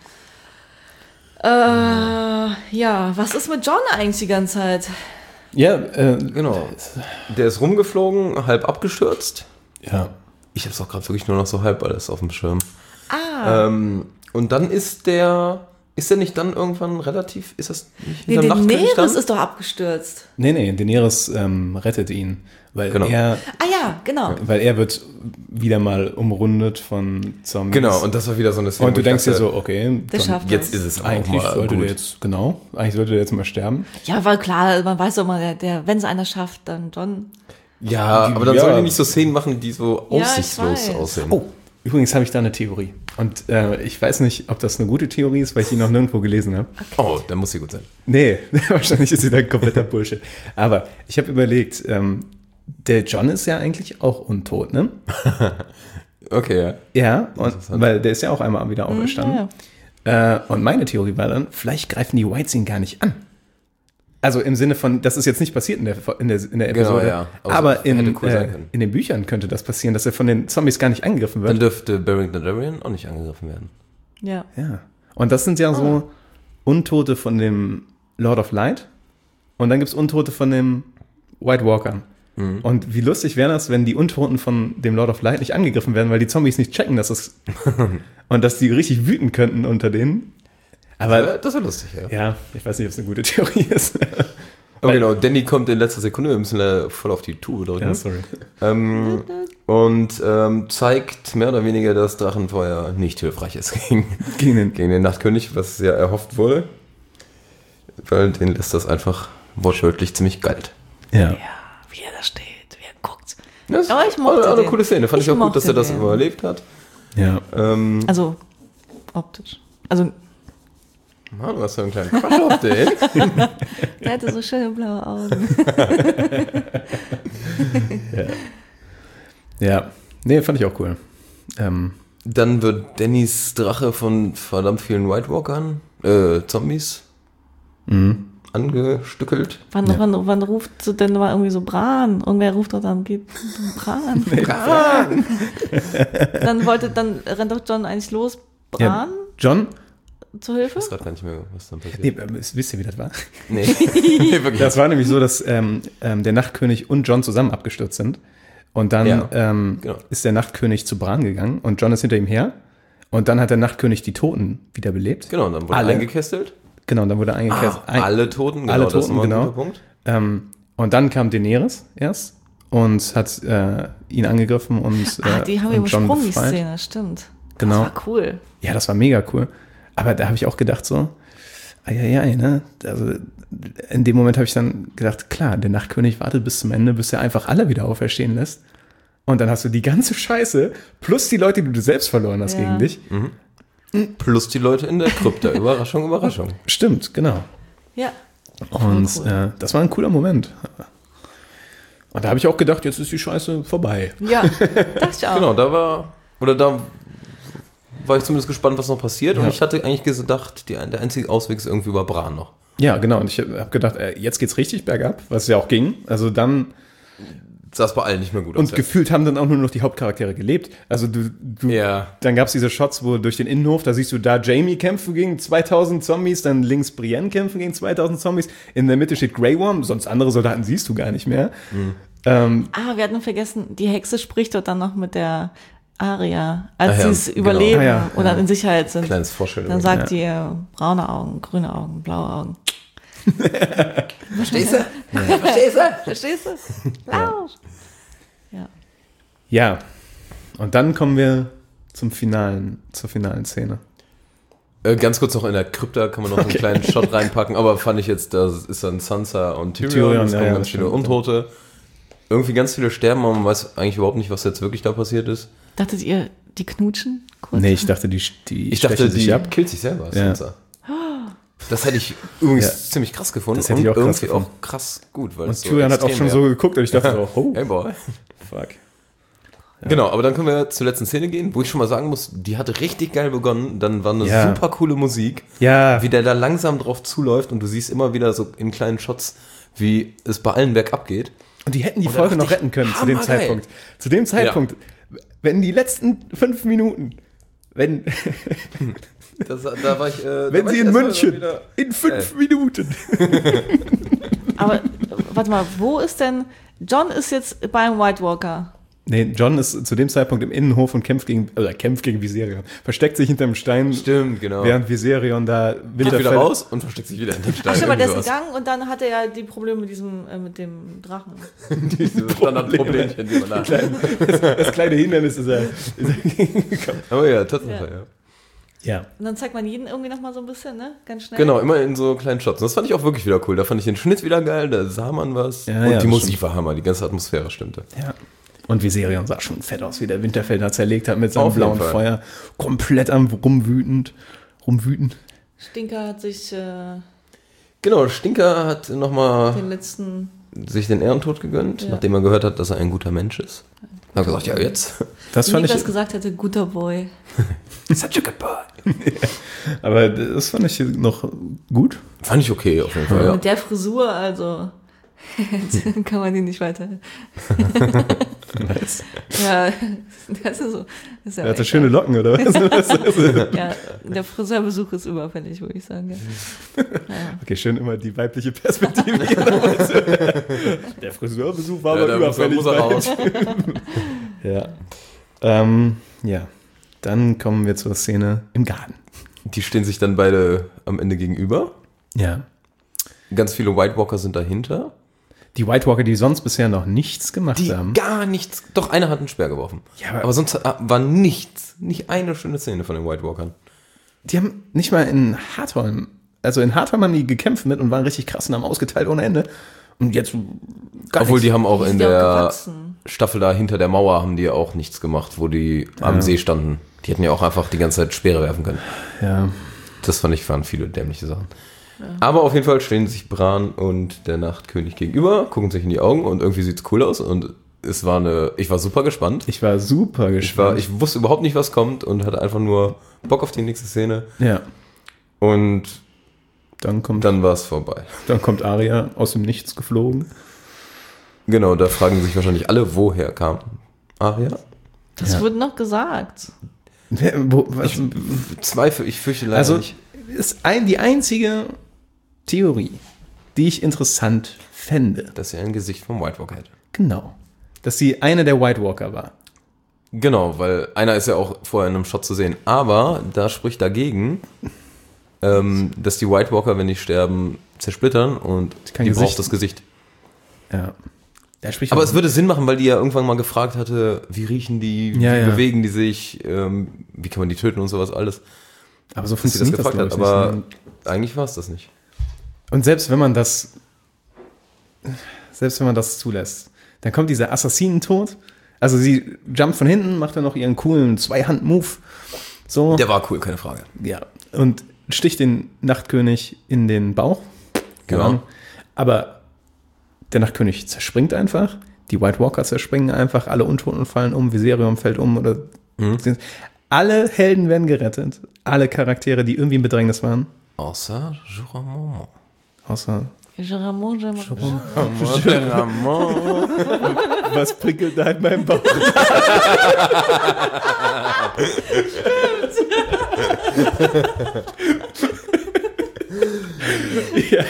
äh, ja, was ist mit John eigentlich die ganze Zeit? Ja, äh, Genau. Der ist rumgeflogen, halb abgestürzt. ja. Ich hab's auch gerade wirklich nur noch so halb alles auf dem Schirm. Ah, Ähm, und dann ist der, ist der nicht dann irgendwann relativ, ist das nicht nee, hinterm Nachtkönig Daenerys dann? ist doch abgestürzt. Nee, nee, Daenerys ähm, rettet ihn, weil Genau. er Ah ja, genau. weil er wird wieder mal umrundet von Zombies. Genau, und das war wieder so eine Szene. Und du wo ich denkst dir dachte, so, okay, Der dann schafft jetzt das. ist es auch eigentlich mal sollte gut. der jetzt, genau, eigentlich sollte der jetzt mal sterben. Ja, weil klar, man weiß doch mal, der, der wenn es einer schafft, dann John. Ja, aber dann Ja. sollen die nicht so Szenen machen, die so Ja, ich aussichtslos weiß. aussehen. Oh, übrigens habe ich da eine Theorie. Und äh, ich weiß nicht, ob das eine gute Theorie ist, weil ich die noch nirgendwo gelesen habe. Oh, dann muss sie gut sein. Nee, wahrscheinlich ist sie dann kompletter Bullshit. Aber ich habe überlegt, ähm, der John ist ja eigentlich auch untot, ne? Okay, ja. Ja, und, weil der ist ja auch einmal wieder auferstanden. Ja, Äh, und meine Theorie war dann, vielleicht greifen die Whites ihn gar nicht an. Also im Sinne von, das ist jetzt nicht passiert in der, in der, in der Episode, ja. Also aber hätte in, cool sein äh, können. in den Büchern könnte das passieren, dass er von den Zombies gar nicht angegriffen wird. Dann dürfte Barrington Darien auch nicht angegriffen werden. ja. Ja. Und das sind ja so Untote von dem Lord of Light und dann gibt es Untote von dem White Walker. Und wie lustig wäre das, wenn die Untoten von dem Lord of Light nicht angegriffen werden, weil die Zombies nicht checken, dass es und dass die richtig wüten könnten unter denen. Aber Das wäre lustig, ja. ja, ich weiß nicht, ob es eine gute Theorie ist. Aber genau, Danny kommt in letzter Sekunde, wir müssen da voll auf die Tube drücken. Ja, sorry. Ähm, und ähm, zeigt mehr oder weniger, dass Drachenfeuer nicht hilfreich ist gegen, Gegen den, gegen den Nachtkönig, was ja erhofft wurde. Weil den lässt das einfach wortwörtlich ziemlich kalt. ja. Ja, wie er da steht, wie er guckt. Das ist Aber ich mochte auch eine den. coole Szene. Fand ich, Ich auch gut, dass er mochte das den. überlebt hat. Ja. Ähm, Also, optisch. Also, Mann, du hast so einen kleinen Quatsch auf den. der hatte so schöne blaue Augen. Ja. Nee, fand ich auch cool. Ähm, Dann wird Dannys Drache von verdammt vielen White Walkern, äh, Zombies, angestückelt. Wann, Ja. wann, wann ruft so denn mal irgendwie so Bran? Irgendwer ruft doch dann, geht Bran. Bran! Dann wollte, dann rennt doch John eigentlich los, ja. Bran John? zur Hilfe. Ich weiß gerade gar nicht mehr, was dann passiert. Nee, ähm, wisst ihr, wie das war? Nee, nee wirklich. Das war nämlich so, dass ähm, ähm, der Nachtkönig und John zusammen abgestürzt sind. Und dann Ja, ähm, genau. ist der Nachtkönig zu Bran gegangen und John ist hinter ihm her. Und dann hat der Nachtkönig die Toten wiederbelebt. Genau, und dann wurde Alle. eingekesselt. Genau, dann wurde eingekesselt. Ah, alle Toten, genau, alle das ist Toten, nochmal ein genau. guter Punkt. Ähm, und dann kam Daenerys erst und hat äh, ihn angegriffen und äh, Ah, die haben wir und John übersprungen, die befreit. Szene, stimmt. Genau. Das war cool. Ja, das war mega cool. Aber da habe ich auch gedacht so, eieiei, ne? Also in dem Moment habe ich dann gedacht, klar, der Nachtkönig wartet bis zum Ende, bis er einfach alle wieder auferstehen lässt. Und dann hast du die ganze Scheiße plus die Leute, die du selbst verloren hast Ja. gegen dich. Plus die Leute in der Krypta. Überraschung, Überraschung. Stimmt, genau. Ja. Und cool. äh, das war ein cooler Moment. Und da habe ich auch gedacht, jetzt ist die Scheiße vorbei. Ja, dachte ich auch. Genau, da war, oder da war ich zumindest gespannt, was noch passiert. Und Ja. ich hatte eigentlich gedacht, die, der einzige Ausweg ist irgendwie über Bran noch. Ja, genau. Und ich habe gedacht, äh, jetzt geht's richtig bergab, was ja auch ging. Also dann Sah es bei allen nicht mehr gut aus. und gefühlt haben dann auch nur noch die Hauptcharaktere gelebt. Also du, du Ja. dann gab's diese Shots, wo durch den Innenhof, da siehst du da Jamie kämpfen gegen zweitausend Zombies, dann links Brienne kämpfen gegen zweitausend Zombies, in der Mitte steht Grey Worm, sonst andere Soldaten siehst du gar nicht mehr. Ähm, Ah, wir hatten vergessen, die Hexe spricht dort dann noch mit der Aria, als Ah ja, sie es genau. überleben Ah ja, oder ja. in Sicherheit sind. Kleines Vorstellung. Dann sagt Ja. die äh, braune Augen, grüne Augen, blaue Augen. Verstehst du? Verstehst du? Verstehst du? Lausch. Ja. ja. Und dann kommen wir zum finalen, zur finalen Szene. Äh, ganz kurz noch in der Krypta kann man noch Okay. einen kleinen Shot reinpacken, aber fand ich jetzt, da ist dann Sansa und Tyrion, Tyrion, es ja, kommen ja, ganz das viele stimmt. Untote. Irgendwie ganz viele sterben, aber man weiß eigentlich überhaupt nicht, was jetzt wirklich da passiert ist. Dachtet ihr, die knutschen? Kurz? Nee, ich dachte, die, die Ich dachte, stechen sich die ab. killt sich selber, Ja. Sansa. Das hätte ich übrigens Ja. ziemlich krass gefunden Das hätte und ich auch krass irgendwie gefunden. auch krass gut. Weil Und es so Tyrion hat auch extrem schon so wär. geguckt und ich dachte so, oh, Hey boy. fuck. Genau, aber dann können wir zur letzten Szene gehen, wo ich schon mal sagen muss, die hatte richtig geil begonnen. Dann war eine Ja. super coole Musik, Ja, wie der da langsam drauf zuläuft und du siehst immer wieder so in kleinen Shots, wie es bei allen bergab geht. und die hätten die Und da Folge dachte noch ich, retten können zu dem hammergeil. Zeitpunkt. Zu dem Zeitpunkt, wenn die letzten fünf Minuten, wenn, Das, da war ich, äh, wenn da war sie ich in erstmal München wieder- in fünf Minuten. Aber äh, warte mal, wo ist denn. John ist jetzt beim White Walker. Nee, John ist zu dem Zeitpunkt im Innenhof und kämpft gegen, oder kämpft gegen Viserion. Versteckt sich hinterm Stein, Stimmt, genau. während Viserion da Geht Winterfell... wieder raus und versteckt sich wieder in dem Stein. Ach stimmt, aber der ist Irgendwie sowas. gegangen und dann hat er ja die Probleme mit diesem, äh, mit dem Drachen. Diese Standardproblemchen, die man da hat. Das kleine Hindernis ist er... Ist er Aber ja, Tatsache, Ja. ja. ja. Und dann zeigt man jeden irgendwie nochmal so ein bisschen, ne? Ganz schnell. Genau, immer in so kleinen Shots. Und das fand ich auch wirklich wieder cool. Da fand ich den Schnitt wieder geil, da sah man was. Ja, und ja, die das Musik stimmt. war Hammer, die ganze Atmosphäre stimmte. Ja. Und Viserion sah schon fett aus, wie der Winterfell da zerlegt hat mit seinem Auf jeden blauen Fall. Feuer. Komplett am rumwütend. Rumwüten. Stinker hat sich äh, Genau, Stinker hat nochmal den letzten. sich den Ehrentod gegönnt, Ja. nachdem er gehört hat, dass er ein guter Mensch ist. Hat gesagt, ja jetzt. Das Wie fand Niklas ich... gesagt hätte, guter Boy. Such a good boy. Aber das fand ich noch gut. Fand ich okay, auf jeden Fall, ja. Mit der Frisur, also. Jetzt kann man ihn nicht weiter. Nice. Ja, das ist so. Das ist ja Er hatte echt- schöne Locken, oder was? Ja, der Friseurbesuch ist überfällig, würde ich sagen. Ja. Okay, schön immer die weibliche Perspektive. Der Friseurbesuch war Ja, aber da muss er, überfällig. muss er raus. Ja. Ähm, ja. Dann kommen wir zur Szene im Garten. Die stehen sich dann beide am Ende gegenüber. Ja. Ganz viele White Walker sind dahinter. Die White Walker, die sonst bisher noch nichts gemacht Die haben. gar nichts. Doch, einer hat einen Speer geworfen. Ja, aber- aber, sonst war nichts. Nicht eine schöne Szene von den White Walkern. Die haben nicht mal in Hardholm, also in Hardholm haben die gekämpft mit und waren richtig krass und haben ausgeteilt ohne Ende. Und jetzt gar Obwohl nichts. die haben auch Die in sind ja auch der gewachsen. Staffel da hinter der Mauer haben die auch nichts gemacht, wo die am See standen. Die hätten ja auch einfach die ganze Zeit Speere werfen können. Ja. Das fand ich, waren viele dämliche Sachen. Aber auf jeden Fall stehen sich Bran und der Nachtkönig gegenüber, gucken sich in die Augen und irgendwie sieht's cool aus und es war eine, ich war super gespannt. Ich war super Ich war, gespannt. ich wusste überhaupt nicht, was kommt und hatte einfach nur Bock auf die nächste Szene ja. und Dann kommt, dann war es vorbei. dann kommt Arya aus dem Nichts geflogen. Genau, da fragen sich wahrscheinlich alle, woher kam Arya? Das Ja. wird noch gesagt. Wer- wo, was, Zweifel, ich fürchte leider also nicht. ist ein, die einzige Theorie, die ich interessant fände. Dass er ein Gesicht vom White Walker hätte. Genau. Dass sie eine der White Walker war. Genau, weil einer ist ja auch vorher in einem Shot zu sehen. Aber da spricht dagegen, ähm, dass die White Walker, wenn die sterben, zersplittern und Kein die Gesicht. braucht das Gesicht. Ja. Da spricht Aber auch- es würde Sinn machen, weil die ja irgendwann mal gefragt hatte, wie riechen die, Ja, wie ja. bewegen die sich, ähm, wie kann man die töten und sowas alles. aber so Dass sie das funktioniert das, gefragt glaub hat, ich, aber nicht. eigentlich war es das nicht. Und selbst wenn man das, selbst wenn man das zulässt, dann kommt dieser Assassinentod. Also sie jumpt von hinten, macht dann noch ihren coolen Zweihand-Move. So. Der war cool, keine Frage. Ja. Und sticht den Nachtkönig in den Bauch. Genau. Aber der Nachtkönig zerspringt einfach. Die White Walker zerspringen einfach. Alle Untoten fallen um. Viserion fällt um. Oder alle Helden werden gerettet. Alle Charaktere, die irgendwie in Bedrängnis waren. Außer Joramon. Außer, Jeramon, Jeramon. Joramon. was prickelt da in meinem Bauch? ja.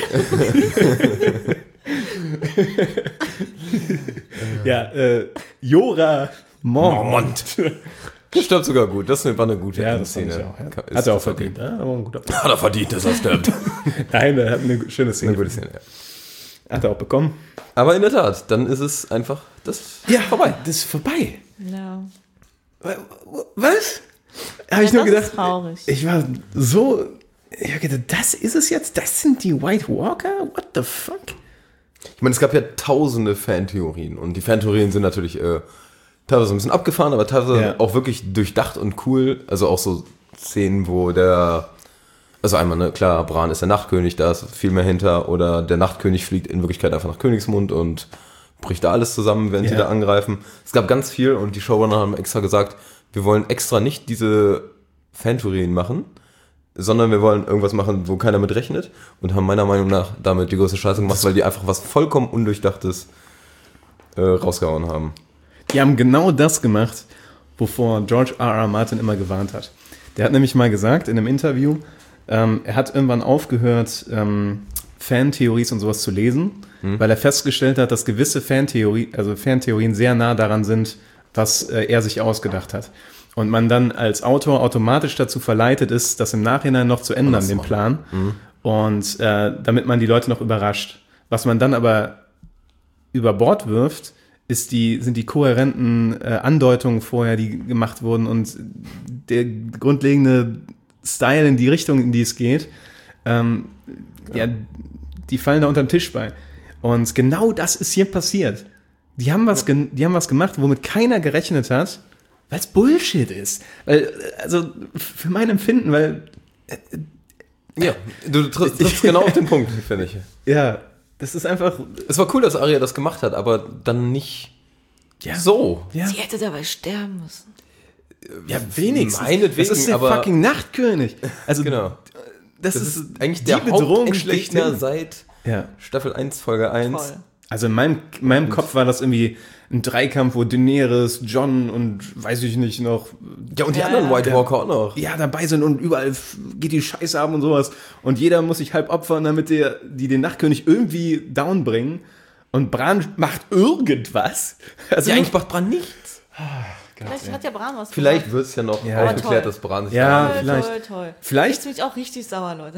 ja, äh, Jora Mormont. Stirbt sogar gut, das war eine gute Ja, das fand Szene. ich auch. Ja. Ist Hat er auch das okay? verdient. Ja, aber ein guter Hat er verdient, dass er stirbt. Nein, er hat eine schöne Szene. Eine gute Szene, ja. Hat er auch bekommen. Aber in der Tat, dann ist es einfach das Ja, vorbei. Das ist vorbei. Ja. Was? Habe ich Ja, nur das gedacht. ist traurig. Ich war so. Ich habe gedacht, das ist es jetzt? Das sind die White Walker? What the fuck? Ich meine, es gab ja tausende Fantheorien und die Fantheorien sind natürlich äh, teilweise ein bisschen abgefahren, aber teilweise Ja. auch wirklich durchdacht und cool. Also auch so Szenen, wo der Also einmal, ne, klar, Bran ist der Nachtkönig, da ist viel mehr hinter. Oder der Nachtkönig fliegt in Wirklichkeit einfach nach Königsmund und bricht da alles zusammen, wenn Ja. sie da angreifen. Es gab ganz viel und die Showrunner haben extra gesagt, wir wollen extra nicht diese Fantheorien machen, sondern wir wollen irgendwas machen, wo keiner mit rechnet und haben meiner Meinung nach damit die größte Scheiße gemacht, weil die einfach was vollkommen Undurchdachtes äh, rausgehauen haben. Die haben genau das gemacht, wovor George R. R. Martin immer gewarnt hat. Der hat nämlich mal gesagt in einem Interview, ähm, er hat irgendwann aufgehört, ähm, Fantheories und sowas zu lesen, hm. weil er festgestellt hat, dass gewisse Fantheorie, also Fantheorien sehr nah daran sind, was äh, er sich ausgedacht hat. Und man dann als Autor automatisch dazu verleitet ist, das im Nachhinein noch zu ändern, den Plan. Mhm. Und äh, damit man die Leute noch überrascht. Was man dann aber über Bord wirft, ist die, sind die kohärenten äh, Andeutungen vorher, die gemacht wurden und der grundlegende Style in die Richtung, in die es geht, ähm, ja. ja, die fallen da unter den Tisch bei. Und genau das ist hier passiert. Die haben was, ge- die haben was gemacht, womit keiner gerechnet hat, weil es Bullshit ist. Weil, also für mein Empfinden, weil äh, ja, du triffst, triffst genau auf den Punkt, finde ich. Ja, das ist einfach. Es war cool, dass Arya das gemacht hat, aber dann nicht ja. so. Ja. Sie hätte dabei sterben müssen. Ja, wenigstens. Meinetwegen, das ist der aber fucking Nachtkönig. Also, genau. Das, das ist, ist eigentlich die der Bedrohung Hauptgegner schlechthin. seit ja. Staffel eins, Folge eins. Toll. Also in meinem, in meinem Kopf war das irgendwie ein Dreikampf, wo Daenerys, Jon und weiß ich nicht noch. Ja, und die Ja, anderen ja. White Walker auch noch. Ja, dabei sind und überall f- geht die Scheiße ab und sowas. Und jeder muss sich halb opfern, damit der, die den Nachtkönig irgendwie down bringen. Und Bran macht irgendwas. Also Ja, eigentlich macht Bran nichts. Vielleicht hat ja Bran was Vielleicht wird es ja noch Ja. aufgeklärt, toll. dass Bran sich Ja. Toll, vielleicht. toll, toll. Vielleicht- Jetzt bin ich auch richtig sauer, Leute.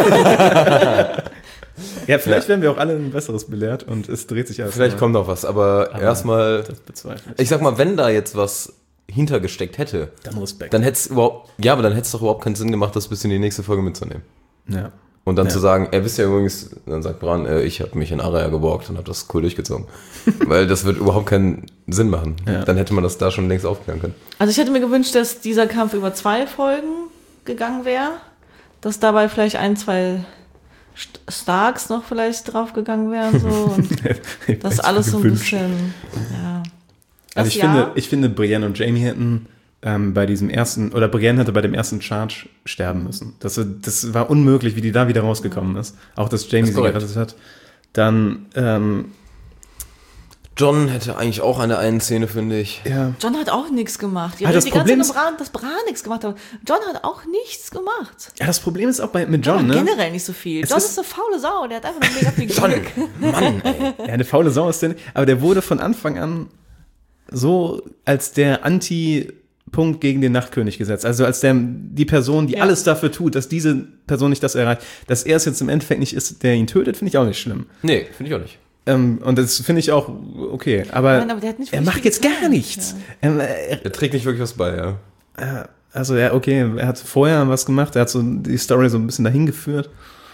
Ja, vielleicht werden wir auch alle ein besseres belehrt und es dreht sich alles. Vielleicht neu. kommt noch was, aber, Aber erstmal, Das bezweifle ich. ich sag mal, wenn da jetzt was hintergesteckt hätte, Dann Respekt. dann hätte es überhaupt, ja, aber dann hätte es doch überhaupt keinen Sinn gemacht, das bis in die nächste Folge mitzunehmen. Ja. Und dann Ja. zu sagen, er wisst ja übrigens, dann sagt Bran, äh, ich habe mich in Arya geborgt und habe das cool durchgezogen. Weil das wird überhaupt keinen Sinn machen. Ja. Dann hätte man das da schon längst aufklären können. Also ich hätte mir gewünscht, dass dieser Kampf über zwei Folgen gegangen wäre. Dass dabei vielleicht ein, zwei St- Starks noch vielleicht draufgegangen wären. So. Und das alles so ein gewünscht. bisschen, ja. Also Das ich ja. finde, ich finde, Brienne und Jaime hätten ähm, bei diesem ersten, oder Brienne hätte bei dem ersten Charge sterben müssen. Das, das war unmöglich, wie die da wieder rausgekommen ist. Auch, dass Jaime Das ist sie korrekt. gerettet hat. Dann, ähm, John hätte eigentlich auch eine einen Szene, finde ich. ja. John hat auch nichts gemacht. Die Ah, reden das die ganze Problem Zeit um Bran, dass Bran nichts gemacht hat. John hat auch nichts gemacht. Ja, das Problem ist auch bei, mit John, John ne? generell nicht so viel. Es John ist- ist eine faule Sau. Der hat einfach nur mega viel Glück. Mann, ey. Ja, eine faule Sau ist der nicht. Aber der wurde von Anfang an so als der Anti-Punkt gegen den Nachtkönig gesetzt. Also als der, die Person, die Ja. alles dafür tut, dass diese Person nicht das erreicht. Dass er es jetzt im Endeffekt nicht ist, der ihn tötet, finde ich auch nicht schlimm. Nee, finde ich auch nicht. Ähm, und das finde ich auch okay. Aber, Nein, aber der hat nicht er wirklich macht viel jetzt gar getan. nichts. Ähm, er, Er trägt nicht wirklich was bei, ja. also, ja, okay, er hat vorher was gemacht, er hat so die Story so ein bisschen dahin geführt.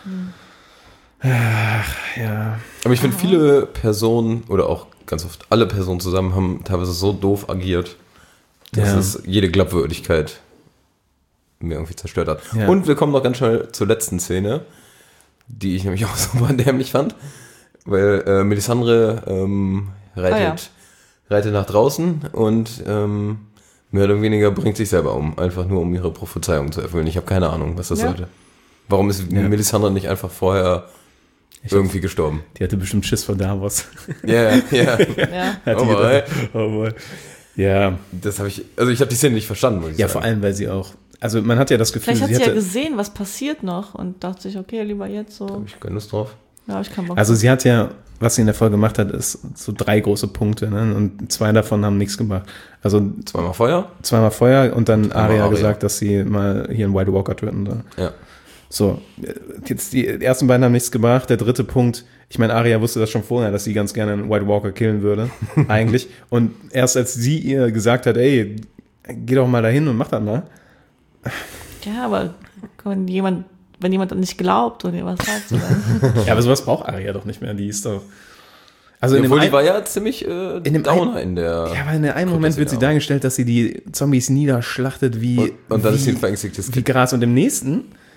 Ach, ja. Aber ich finde, viele Personen, oder auch ganz oft alle Personen zusammen, haben teilweise so doof agiert, dass Ja. es jede Glaubwürdigkeit mir irgendwie zerstört hat. Ja. Und wir kommen noch ganz schnell zur letzten Szene, die ich nämlich auch super dämlich fand, weil äh, Melisandre ähm, reitet, Ah, ja. reitet nach draußen und ähm, mehr oder weniger bringt sich selber um, einfach nur um ihre Prophezeiung zu erfüllen. Ich habe keine Ahnung, was das Ja. sollte. Warum ist Ja. Melisandre nicht einfach vorher irgendwie gestorben? Die hatte bestimmt Schiss vor Davos. Ja, ja, ja. Ja. Hat Oh die boy. gedacht, oh boy. Ja, Das habe ich, also ich habe die Szene nicht verstanden, muss ich ja, sagen. vor allem, weil sie auch, also man hat ja das Gefühl, Vielleicht hat sie sie ja hatte, gesehen, was passiert noch und dachte sich, okay, lieber jetzt so. Habe ich keine Lust drauf. Ja, ich kann Bock. also sie hat ja, was sie in der Folge gemacht hat, ist so drei große Punkte, ne? Und zwei davon haben nichts gemacht. Also Zweimal Feuer? zweimal Feuer und dann Arya Arya. gesagt, dass sie mal hier einen White Walker töten soll. Ja. So, jetzt die ersten beiden haben nichts gebracht. Der dritte Punkt, ich meine, Arya wusste das schon vorher, dass sie ganz gerne einen White Walker killen würde, eigentlich. Und erst als sie ihr gesagt hat, ey, geh doch mal dahin und mach das mal. ja, aber wenn jemand, wenn jemand dann nicht glaubt und ihr was sagt, so dann. Ja, aber sowas braucht Arya doch nicht mehr. Die ist doch. Also in dem Obwohl, die ein- war ja ziemlich äh, in dem Downer in der... Ja, aber in einem Moment wird sie da. dargestellt, dass sie die Zombies niederschlachtet wie, Und, und dann wie, ist sie ein verängstigtes wie Kind. Gras. Und im nächsten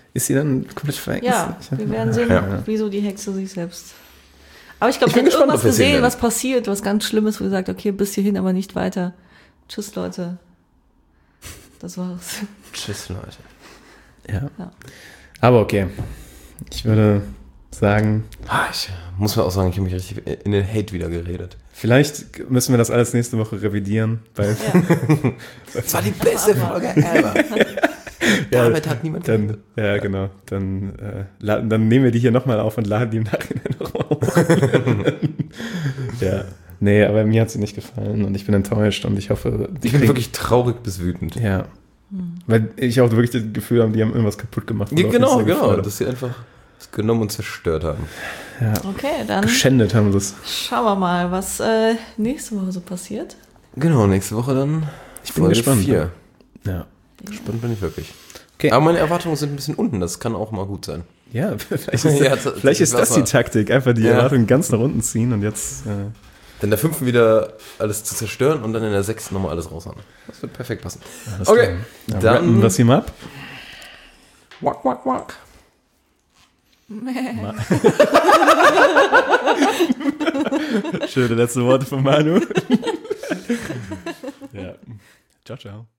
Ist sie dann komplett veräxt? Ja, wir werden sehen, Ja. wieso die Hexe sich selbst. Aber ich glaube, Ich ich bin habe gespannt, irgendwas ob wir sehen gesehen, werden. was passiert, was ganz Schlimmes, wo ihr sagt, okay, bis hierhin, aber nicht weiter. Tschüss, Leute. Das war's. Tschüss, Leute. Ja. Ja. Aber okay. Ich würde sagen, Ah, ich muss mir auch sagen, ich habe mich richtig in den Hate wieder geredet. vielleicht müssen wir das alles nächste Woche revidieren, weil Ja. Das war die beste Folge ever. Damit hat niemand dann, ja genau, dann, äh, laden, dann nehmen wir die hier nochmal auf und laden die im Nachhinein nochmal hoch. Ja, nee, aber mir hat sie nicht gefallen und ich bin enttäuscht und ich hoffe, die Ich bin kriegen- wirklich traurig bis wütend. ja, weil ich auch wirklich das Gefühl habe, die haben irgendwas kaputt gemacht. Ja, oder auch genau, nicht so genau. gefördert. Dass sie einfach es genommen und zerstört haben. Okay, dann Geschändet haben sie es. schauen wir mal, was äh, nächste Woche so passiert. Genau, nächste Woche dann. Ich bin gespannt. vier. Ja. Gespannt bin ich wirklich. Okay. Aber meine Erwartungen sind ein bisschen unten, das kann auch mal gut sein. Ja, vielleicht ist, Ja, das- vielleicht ist das das die war- Taktik, einfach die Ja. Erwartungen ganz nach unten ziehen und jetzt, äh, In der fünften wieder alles zu zerstören und dann in der sechsten nochmal alles raushauen. Das wird perfekt passen. alles Okay, klar. Ja, dann- rappen wir es ihm ab. Wack, wack, wack. Schöne letzte Worte von Manu. Ja. Ciao, ciao.